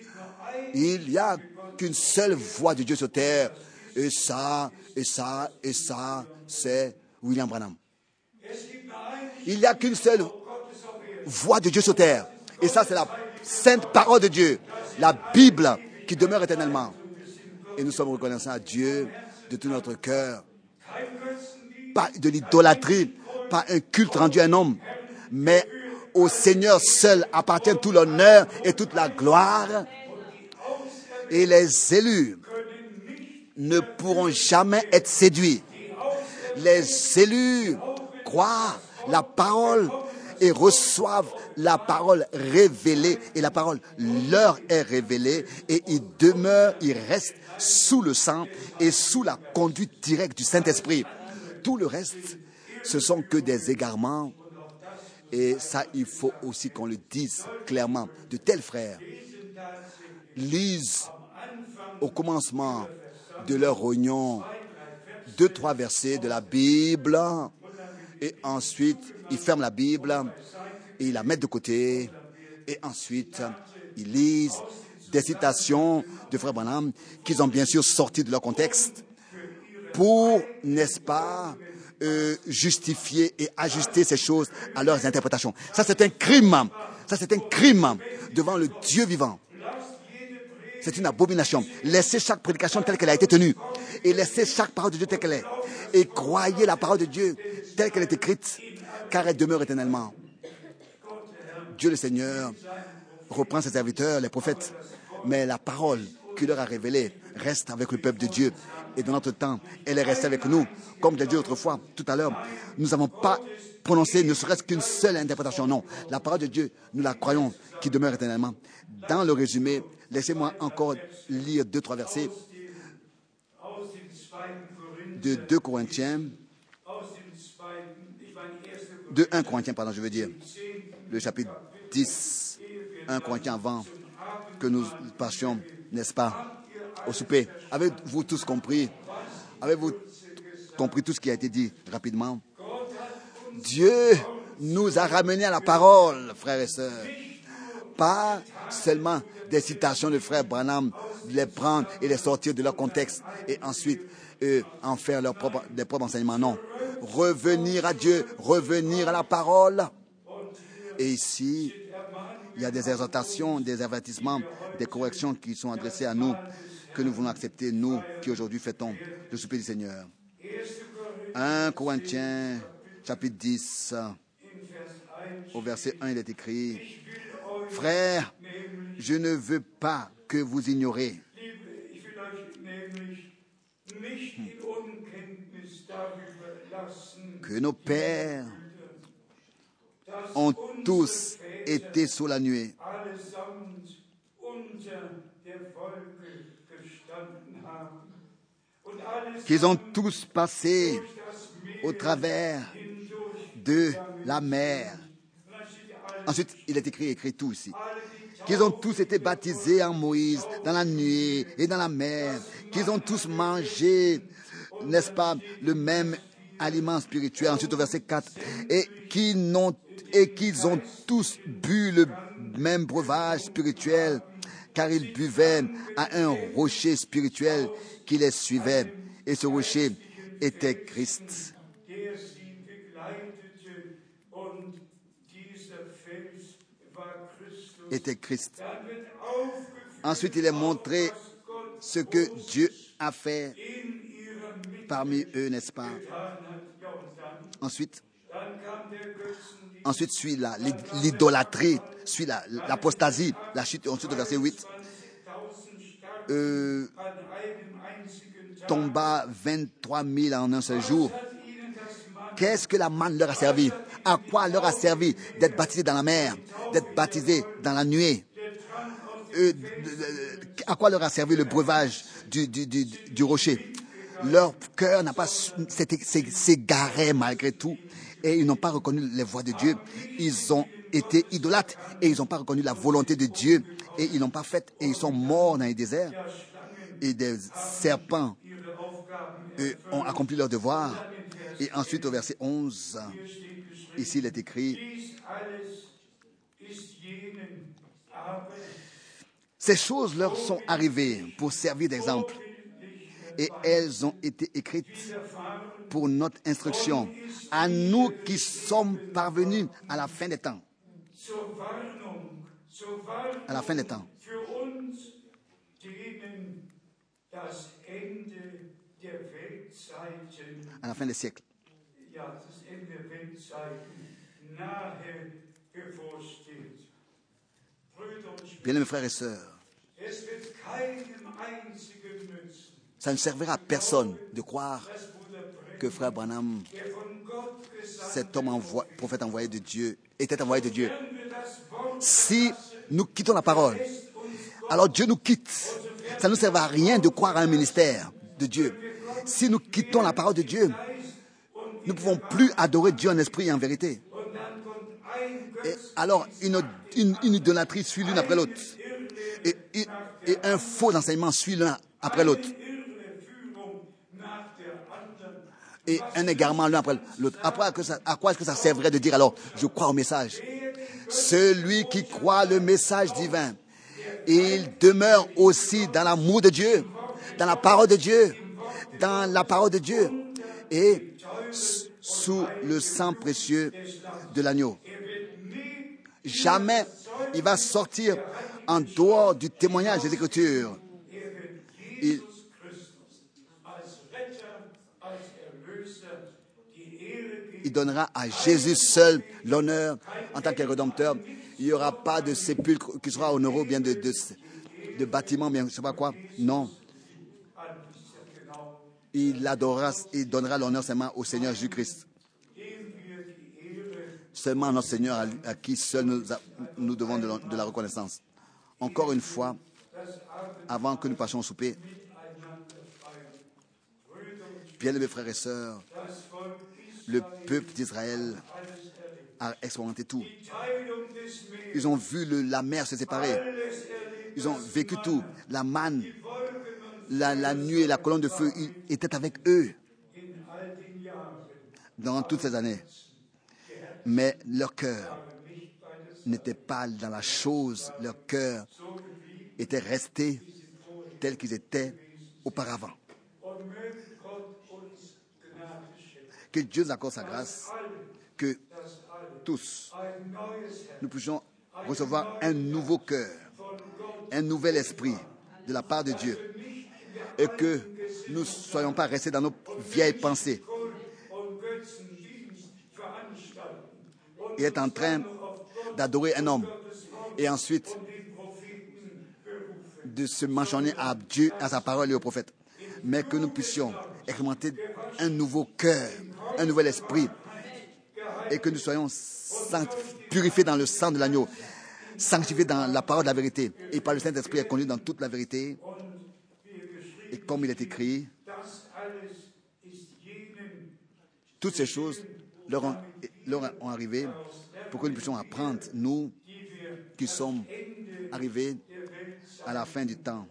il n'y a qu'une seule voix de Dieu sur terre. Et ça, et ça, et ça, c'est William Branham. Il n'y a qu'une seule voix de Dieu sur terre. Et ça, c'est la sainte parole de Dieu, la Bible qui demeure éternellement. Et nous sommes reconnaissants à Dieu de tout notre cœur. Pas de l'idolâtrie, pas un culte rendu à un homme, mais au Seigneur seul appartient tout l'honneur et toute la gloire. Et les élus ne pourront jamais être séduits. Les élus croient la parole et reçoivent la parole révélée, et la parole leur est révélée, et ils demeurent, ils restent sous le sang et sous la conduite directe du Saint-Esprit. Tout le reste, ce sont que des égarements, et ça, il faut aussi qu'on le dise clairement. De tels frères lisent au commencement de leur réunion deux, trois versets de la Bible, et ensuite ils ferment la Bible et ils la mettent de côté, et ensuite ils lisent des citations de Frère Branham qu'ils ont bien sûr sorties de leur contexte pour, n'est-ce pas, euh, justifier et ajuster ces choses à leurs interprétations. Ça, c'est un crime. Ça, c'est un crime devant le Dieu vivant. C'est une abomination. Laissez chaque prédication telle qu'elle a été tenue, et laissez chaque parole de Dieu telle qu'elle est, et croyez la parole de Dieu telle qu'elle est écrite, car elle demeure éternellement. Dieu le Seigneur reprend ses serviteurs, les prophètes, mais la parole qu'il leur a révélée reste avec le peuple de Dieu. Et dans notre temps, elle est restée avec nous. Comme je l'ai dit autrefois, tout à l'heure, nous n'avons pas prononcé ne serait-ce qu'une seule interprétation. Non, la parole de Dieu, nous la croyons, qui demeure éternellement. Dans le résumé, laissez-moi encore lire deux, trois versets de deux Corinthiens, de un Corinthiens, pardon, je veux dire, le chapitre dix, un Corinthiens avant que nous passions, n'est-ce pas, au souper. Avez-vous tous compris? Avez-vous compris tout ce qui a été dit rapidement? Dieu nous a ramenés à la parole, frères et sœurs. Pas seulement des citations de frère Branham, les prendre et les sortir de leur contexte et ensuite euh, en faire leur propre, des propres enseignements. Non. Revenir à Dieu, revenir à la parole. Et ici, il y a des exhortations, des avertissements, des corrections qui sont adressées à nous, que nous voulons accepter, nous qui aujourd'hui fêtons le souper du Seigneur. un Corinthiens, chapitre dix, au verset un, il est écrit: Frères, je ne veux pas que vous ignorez que nos pères ont tous été sous la nuée, qu'ils ont tous passé au travers de la mer. Ensuite, il est écrit, écrit tout ici. Qu'ils ont tous été baptisés en Moïse, dans la nuée et dans la mer. Qu'ils ont tous mangé, n'est-ce pas, le même aliment spirituel. Ensuite, au verset quatre. Et qu'ils n'ont, et qu'ils ont tous bu le même breuvage spirituel, car ils buvaient à un rocher spirituel qui les suivait. Et ce rocher était Christ. Était Christ. Ensuite, il est montré ce que Dieu a fait parmi eux, n'est-ce pas? Ensuite, ensuite suit la, l'idolâtrie, suit la, l'apostasie, la chute. Ensuite, au verset huit, euh, tomba vingt-trois mille en un seul jour. Qu'est-ce que la manne leur a servi? À quoi leur a servi d'être baptisés dans la mer, d'être baptisés dans la nuée? Euh, à quoi leur a servi le breuvage du, du, du, du rocher? Leur cœur n'a pas s'égaré malgré tout, et ils n'ont pas reconnu les voies de Dieu. Ils ont été idolâtres et ils n'ont pas reconnu la volonté de Dieu, et ils n'ont pas fait, et ils sont morts dans les déserts. Et des serpents eux, ont accompli leur devoir. Et ensuite au verset onze, ici il est écrit: ces choses leur sont arrivées pour servir d'exemple, et elles ont été écrites pour notre instruction, à nous qui sommes parvenus à la fin des temps. À la fin des temps. À la fin des siècles. Bien-aimés frères et sœurs, ça ne servira à personne de croire que frère Branham, cet homme envoi, prophète envoyé de Dieu, était envoyé de Dieu. Si nous quittons la parole, alors Dieu nous quitte. Ça ne nous sert à rien de croire à un ministère de Dieu. Si nous quittons la parole de Dieu, nous ne pouvons plus adorer Dieu en esprit et en vérité. Et alors, une, une, une idolâtrie suit l'une après l'autre. Et, et, et un faux enseignement suit l'un après l'autre. Et un égarement l'un après l'autre. Après, à quoi est-ce que ça servirait de dire alors, je crois au message? Celui qui croit le message divin, il demeure aussi dans l'amour de Dieu, dans la parole de Dieu, dans la parole de Dieu, et sous le sang précieux de l'agneau. Jamais il va sortir en dehors du témoignage des Écritures. Il, il donnera à Jésus seul l'honneur en tant que rédempteur. Il n'y aura pas de sépulcre qui sera honoré, bien de, de, de bâtiment, bien je ne sais pas quoi. Non. Il adorera, il donnera l'honneur seulement au Seigneur Jésus-Christ. Seulement notre Seigneur à, à qui seul nous, a, nous devons de la, de la reconnaissance. Encore une fois, avant que nous passions au souper, bien-aimés frères et sœurs, le peuple d'Israël a expérimenté tout. Ils ont vu le, la mer se séparer. Ils ont vécu tout. La manne, la, la nuit et la colonne de feu étaient avec eux dans toutes ces années. Mais leur cœur n'était pas dans la chose. Leur cœur était resté tel qu'ils étaient auparavant. Que Dieu nous accorde sa grâce, que tous, nous puissions recevoir un nouveau cœur, un nouvel esprit de la part de Dieu, et que nous ne soyons pas restés dans nos vieilles pensées et être en train d'adorer un homme et ensuite de se mentionner à Dieu, à sa parole et au prophète, mais que nous puissions expérimenter un nouveau cœur, un nouvel esprit, et que nous soyons purifiés dans le sang de l'agneau, sanctifiés dans la parole de la vérité, et par le Saint-Esprit est conduit dans toute la vérité. Et comme il est écrit, toutes ces choses leur ont, leur ont arrivé pour que nous puissions apprendre, nous qui sommes arrivés à la fin du temps.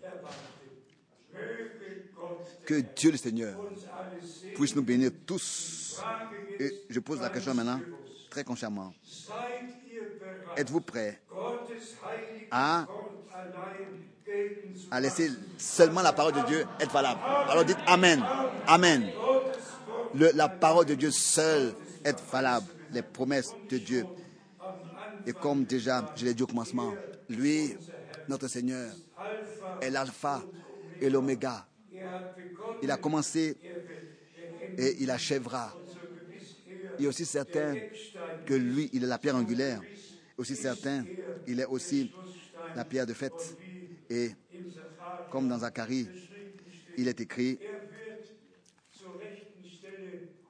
Que Dieu le Seigneur puisse nous bénir tous. Et je pose la question maintenant, très consciemment. Êtes-vous prêts à, à laisser seulement la parole de Dieu être valable? Alors dites Amen. Amen. Le, la parole de Dieu seule est valable. Les promesses de Dieu. Et comme déjà, je l'ai dit au commencement, lui, notre Seigneur, est l'alpha et l'oméga. Il a commencé et il achèvera. Il est aussi certain que lui, il est la pierre angulaire. Aussi certain, il est aussi la pierre de fête. Et comme dans Zacharie, il est écrit,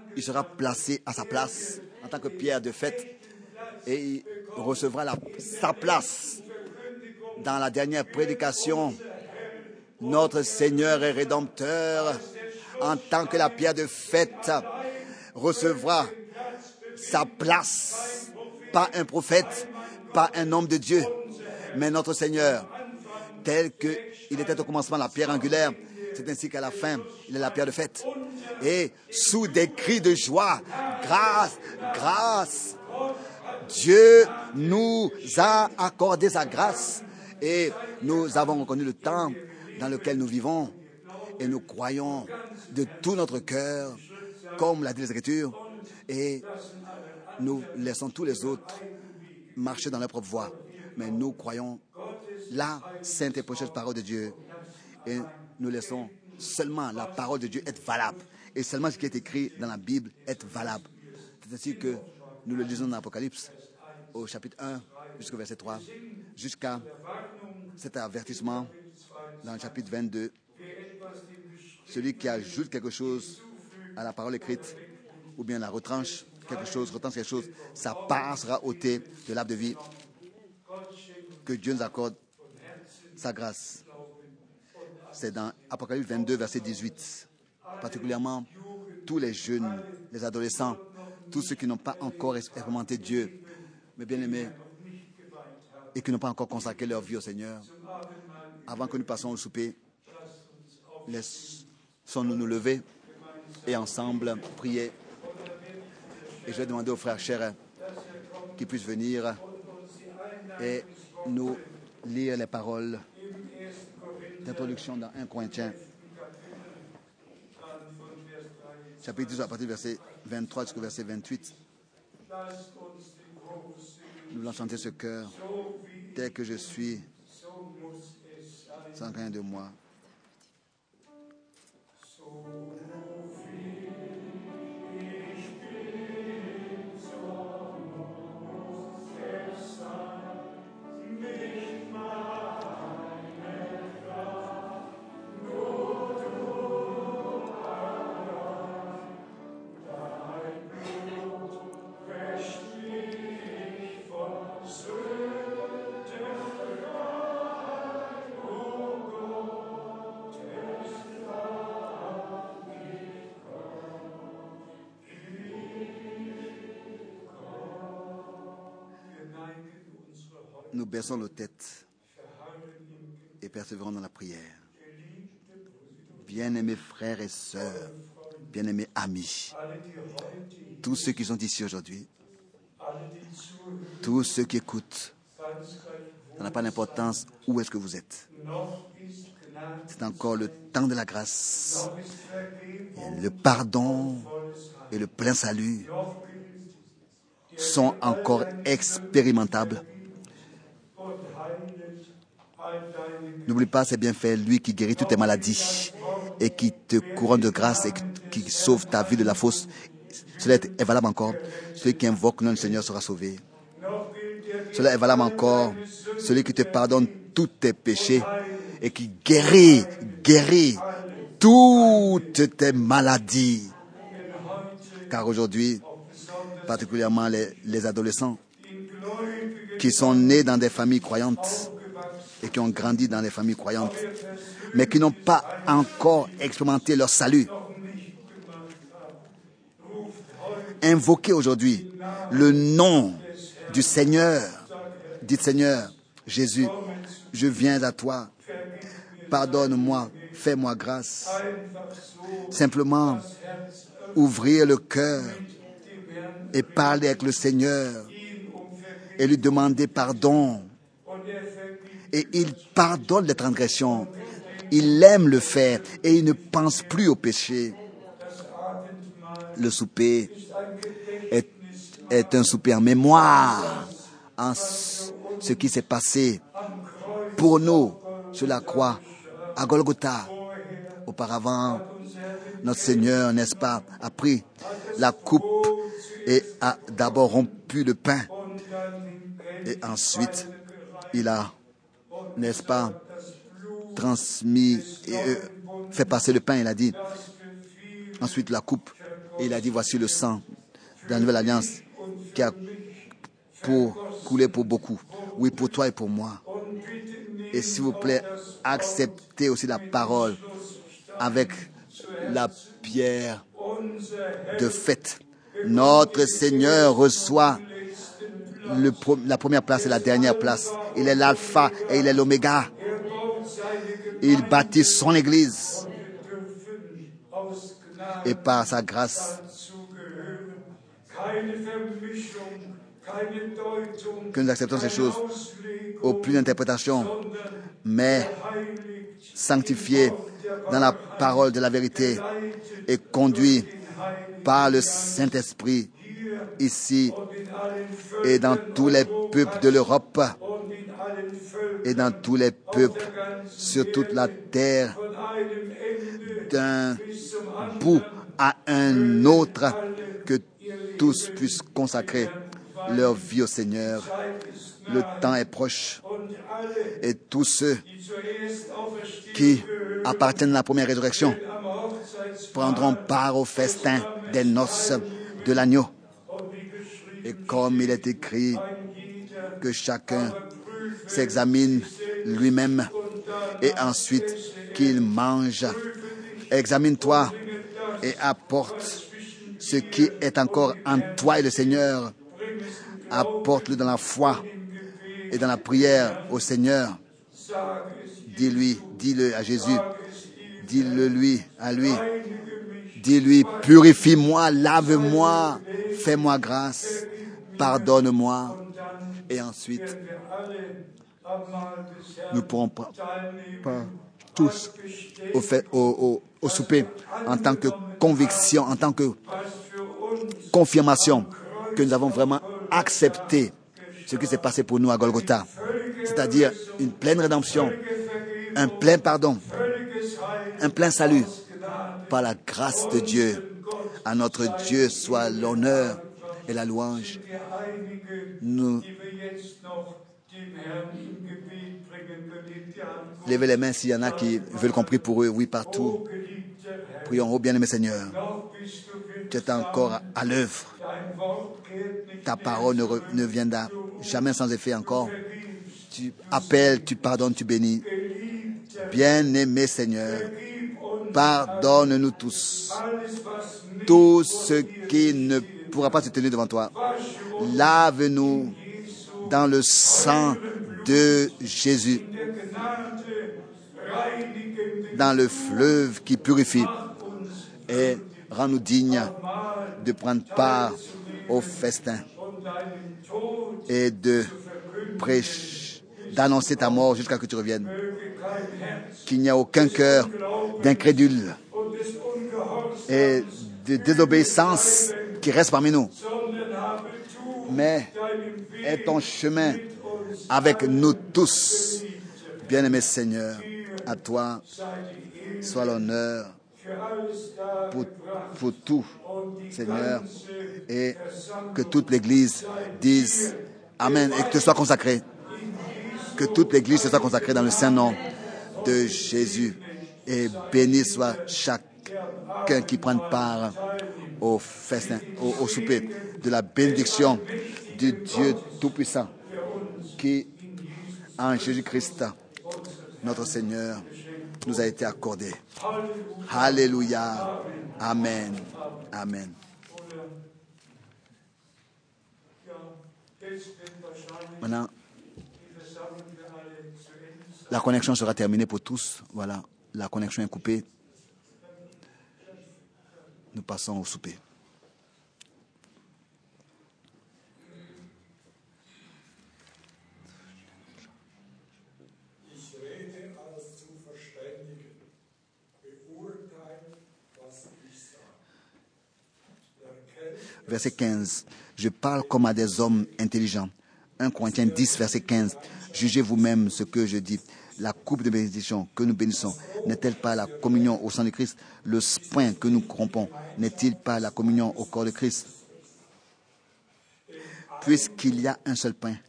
il sera placé à sa place en tant que pierre de fête et il recevra la, sa place dans la dernière prédication. Notre Seigneur et Rédempteur, en tant que la pierre de fête, recevra sa place, pas un prophète, pas un homme de Dieu, mais notre Seigneur, tel qu'il était au commencement la pierre angulaire, c'est ainsi qu'à la fin, il est la pierre de fête. Et sous des cris de joie, grâce, grâce, Dieu nous a accordé sa grâce et nous avons reconnu le temps dans lequel nous vivons et nous croyons de tout notre cœur, comme l'a dit l'Écriture, et nous laissons tous les autres marcher dans leur propre voie. Mais nous croyons la sainte et précieuse parole de Dieu et nous laissons seulement la parole de Dieu être valable et seulement ce qui est écrit dans la Bible être valable. C'est ainsi que nous le lisons dans l'Apocalypse au chapitre un jusqu'au verset trois, jusqu'à cet avertissement dans le chapitre vingt-deux. Celui qui ajoute quelque chose à la parole écrite ou bien la retranche quelque chose, retranche quelque chose, sa part sera ôtée de l'arbre de vie. Que Dieu nous accorde sa grâce. C'est dans Apocalypse vingt-deux, verset dix-huit. Particulièrement tous les jeunes, les adolescents, tous ceux qui n'ont pas encore expérimenté Dieu, mais bien aimés, et qui n'ont pas encore consacré leur vie au Seigneur. Avant que nous passions au souper, laissons-nous nous lever et ensemble prier. Et je vais demander aux frères chers qu'ils puissent venir et nous lire les paroles d'introduction dans un Corinthiens, chapitre dix, à partir du verset vingt-trois jusqu'au verset vingt-huit. Nous voulons chanter ce chœur. Tel que je suis, sans rien de moi. Nous baissons nos têtes et persévérons dans la prière. Bien-aimés frères et sœurs, bien-aimés amis, tous ceux qui sont ici aujourd'hui, tous ceux qui écoutent, ça n'a pas d'importance où est-ce que vous êtes. C'est encore le temps de la grâce, et le pardon et le plein salut sont encore expérimentables. N'oublie pas ses bienfaits, lui qui guérit toutes tes maladies et qui te couronne de grâce et qui sauve ta vie de la fausse. Cela est valable encore. Celui qui invoque le nom du Seigneur sera sauvé. Cela est valable encore. Celui qui te pardonne tous tes péchés et qui guérit, guérit toutes tes maladies. Car aujourd'hui, particulièrement les, les adolescents qui sont nés dans des familles croyantes et qui ont grandi dans des familles croyantes, mais qui n'ont pas encore expérimenté leur salut. Invoquez aujourd'hui le nom du Seigneur. Dites Seigneur, Jésus, je viens à toi. Pardonne-moi, fais-moi grâce. Simplement, ouvrir le cœur et parler avec le Seigneur et lui demander pardon. Et il pardonne les transgressions. Il aime le faire et il ne pense plus au péché. Le souper est, est un souper en mémoire en ce qui s'est passé pour nous sur la croix à Golgotha. Auparavant, notre Seigneur, n'est-ce pas, a pris la coupe et a d'abord rompu le pain. Et ensuite, il a, n'est-ce pas, transmis et euh, fait passer le pain. Il a dit, ensuite la coupe Et il a dit, voici le sang de la nouvelle alliance qui a pour, coulé pour beaucoup. Oui, pour toi et pour moi. Et s'il vous plaît, acceptez aussi la parole avec la pierre de fête. Notre Seigneur reçoit le, la première place et la dernière place. Il est l'alpha et il est l'oméga. Il bâtit son Église. Et par sa grâce, que nous acceptons ces choses au plus d'interprétation, mais sanctifiés dans la parole de la vérité et conduits par le Saint-Esprit ici et dans tous les peuples de l'Europe et dans tous les peuples sur toute la terre, d'un bout à un autre, que tous puissent consacrer leur vie au Seigneur. Le temps est proche et tous ceux qui appartiennent à la première résurrection prendront part au festin des noces de l'agneau. Et comme il est écrit, que chacun s'examine lui-même et ensuite qu'il mange. Examine-toi et apporte ce qui est encore en toi et le Seigneur. Apporte-le dans la foi et dans la prière au Seigneur. Dis-lui, dis-le à Jésus. Dis-le lui, à lui. Dis-lui, purifie-moi, lave-moi, fais-moi grâce, pardonne-moi. Et ensuite, nous pourrons pas, pas tous au, fait, au, au, au souper en tant que conviction, en tant que confirmation que nous avons vraiment accepté ce qui s'est passé pour nous à Golgotha, c'est-à-dire une pleine rédemption, un plein pardon, un plein salut par la grâce de Dieu. À notre Dieu soit l'honneur et la louange. Nous levez les mains s'il y en a qui veulent qu'on prie pour eux. Oui, partout. Prions, ô bien-aimé Seigneur. Tu es encore à l'œuvre. Ta parole ne, re, ne viendra jamais sans effet encore. Tu appelles, tu pardonnes, tu bénis. Bien-aimé Seigneur, pardonne-nous tous. Tout ce qui ne pourra pas se tenir devant toi. Lave-nous dans le sang de Jésus, dans le fleuve qui purifie, et rends-nous dignes de prendre part au festin et de prêcher, d'annoncer ta mort jusqu'à ce que tu reviennes. Qu'il n'y a aucun cœur d'incrédule et de désobéissance qui reste parmi nous, mais est ton chemin avec nous tous. Bien-aimé Seigneur, à toi soit l'honneur pour, pour tout, Seigneur, et que toute l'Église dise Amen et que tu sois consacré. Que toute l'Église se soit consacrée dans le Saint-Nom de Jésus. Et béni soit chacun qui prend part au festin, au, au souper de la bénédiction du Dieu Tout-Puissant qui, en Jésus-Christ, notre Seigneur, nous a été accordé. Alléluia. Amen. Amen. Maintenant, la connexion sera terminée pour tous. Voilà, la connexion est coupée. Nous passons au souper. Verset quinze. Je parle comme à des hommes intelligents. un Corinthiens dix, verset quinze. Jugez vous-même ce que je dis. La coupe de bénédiction que nous bénissons n'est-elle pas la communion au sang de Christ? Le pain que nous corrompons n'est-il pas la communion au corps de Christ? Puisqu'il y a un seul pain,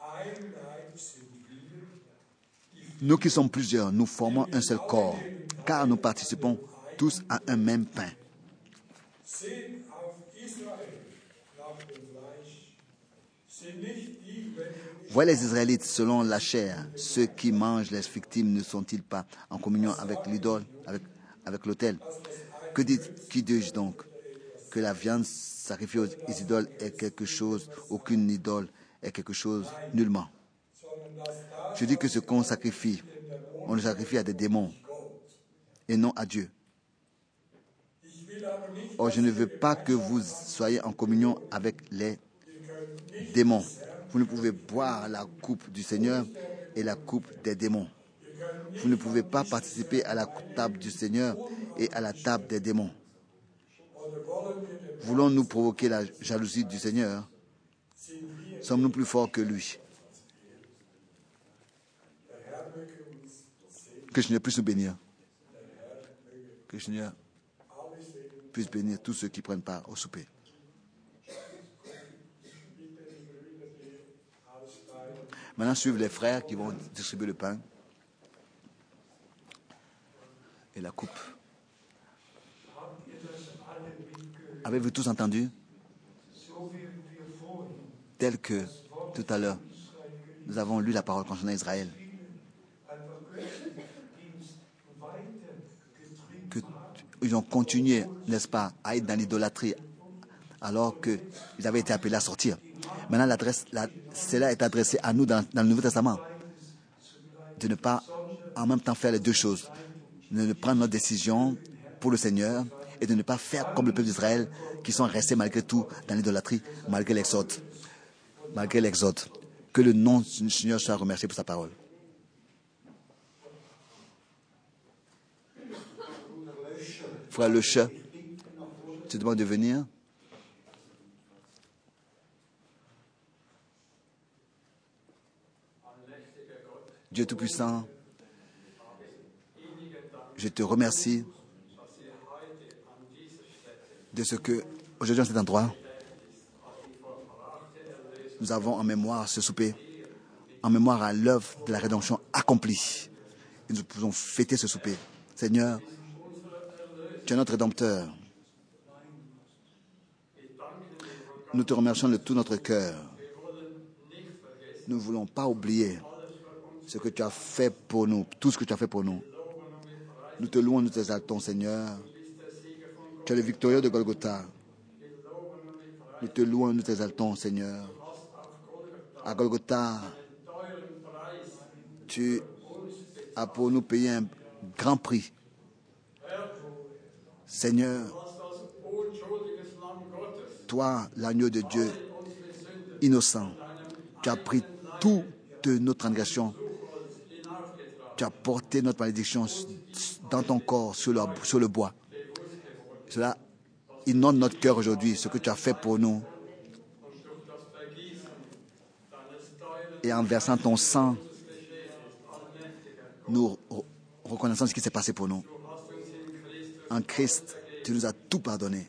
nous qui sommes plusieurs, nous formons un seul corps, car nous participons tous à un même pain.
Sehen auf Israel nach dem Fleisch sind nicht die, welche
Voyez les Israélites selon la chair. Ceux qui mangent les victimes ne sont-ils pas en communion avec l'idole, avec, avec l'autel? Que dit, qui dis-je donc? Que la viande sacrifiée aux idoles est quelque chose, aucune idole est quelque chose, nullement. Je dis que ce qu'on sacrifie, on le sacrifie à des démons et non à Dieu. Or, je ne veux pas que vous soyez en communion avec les démons. Vous ne pouvez boire la coupe du Seigneur et la coupe des démons. Vous ne pouvez pas participer à la table du Seigneur et à la table des démons. Voulons-nous provoquer la jalousie du Seigneur? Sommes-nous plus forts que lui? Que le Seigneur puisse nous bénir. Que le Seigneur puisse bénir tous ceux qui prennent part au souper. Maintenant, suivent les frères qui vont distribuer le pain et la coupe. Avez-vous tous entendu? Tel que tout à l'heure, nous avons lu la parole concernant Israël. Que, ils ont continué, n'est-ce pas, à être dans l'idolâtrie alors qu'ils avaient été appelés à sortir. Maintenant, l'adresse, la, cela est adressé à nous dans, dans le Nouveau Testament. De ne pas en même temps faire les deux choses. De ne prendre notre décision pour le Seigneur et de ne pas faire comme le peuple d'Israël qui sont restés malgré tout dans l'idolâtrie, malgré l'exode. Malgré l'exode. Que le nom du Seigneur soit remercié pour sa parole. Frère Leche, tu demandes de venir. Dieu Tout-Puissant, je te remercie de ce que, aujourd'hui, en cet endroit, nous avons en mémoire ce souper, en mémoire à l'œuvre de la rédemption accomplie. Et nous pouvons fêter ce souper. Seigneur, tu es notre Rédempteur. Nous te remercions de tout notre cœur. Nous ne voulons pas oublier ce que tu as fait pour nous, tout ce que tu as fait pour nous. Nous te louons, nous t'exaltons, Seigneur. Tu es le victorieux de Golgotha. Nous te louons, nous t'exaltons, Seigneur. À Golgotha, tu as pour nous payé un grand prix. Seigneur, toi, l'agneau de Dieu, innocent, tu as pris toutes nos transgressions. Tu as porté notre malédiction dans ton corps sur le, sur le bois. Cela inonde notre cœur aujourd'hui, ce que tu as fait pour nous. Et en versant ton sang, nous reconnaissons ce qui s'est passé pour nous. En Christ, tu nous as tout pardonné.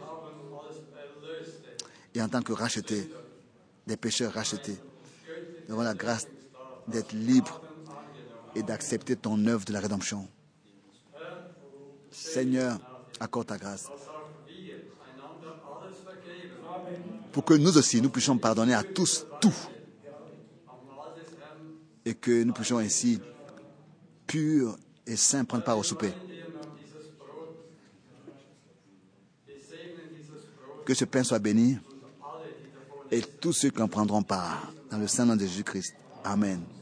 Et en tant que rachetés, des pécheurs rachetés, nous avons la grâce d'être libres et d'accepter ton œuvre de la rédemption. Seigneur, accorde ta grâce. Pour que nous aussi, nous puissions pardonner à tous, tout. Et que nous puissions ainsi, purs et saints, prendre part au souper. Que ce pain soit béni et tous ceux qui en prendront part, dans le Saint-Nom de Jésus-Christ. Amen.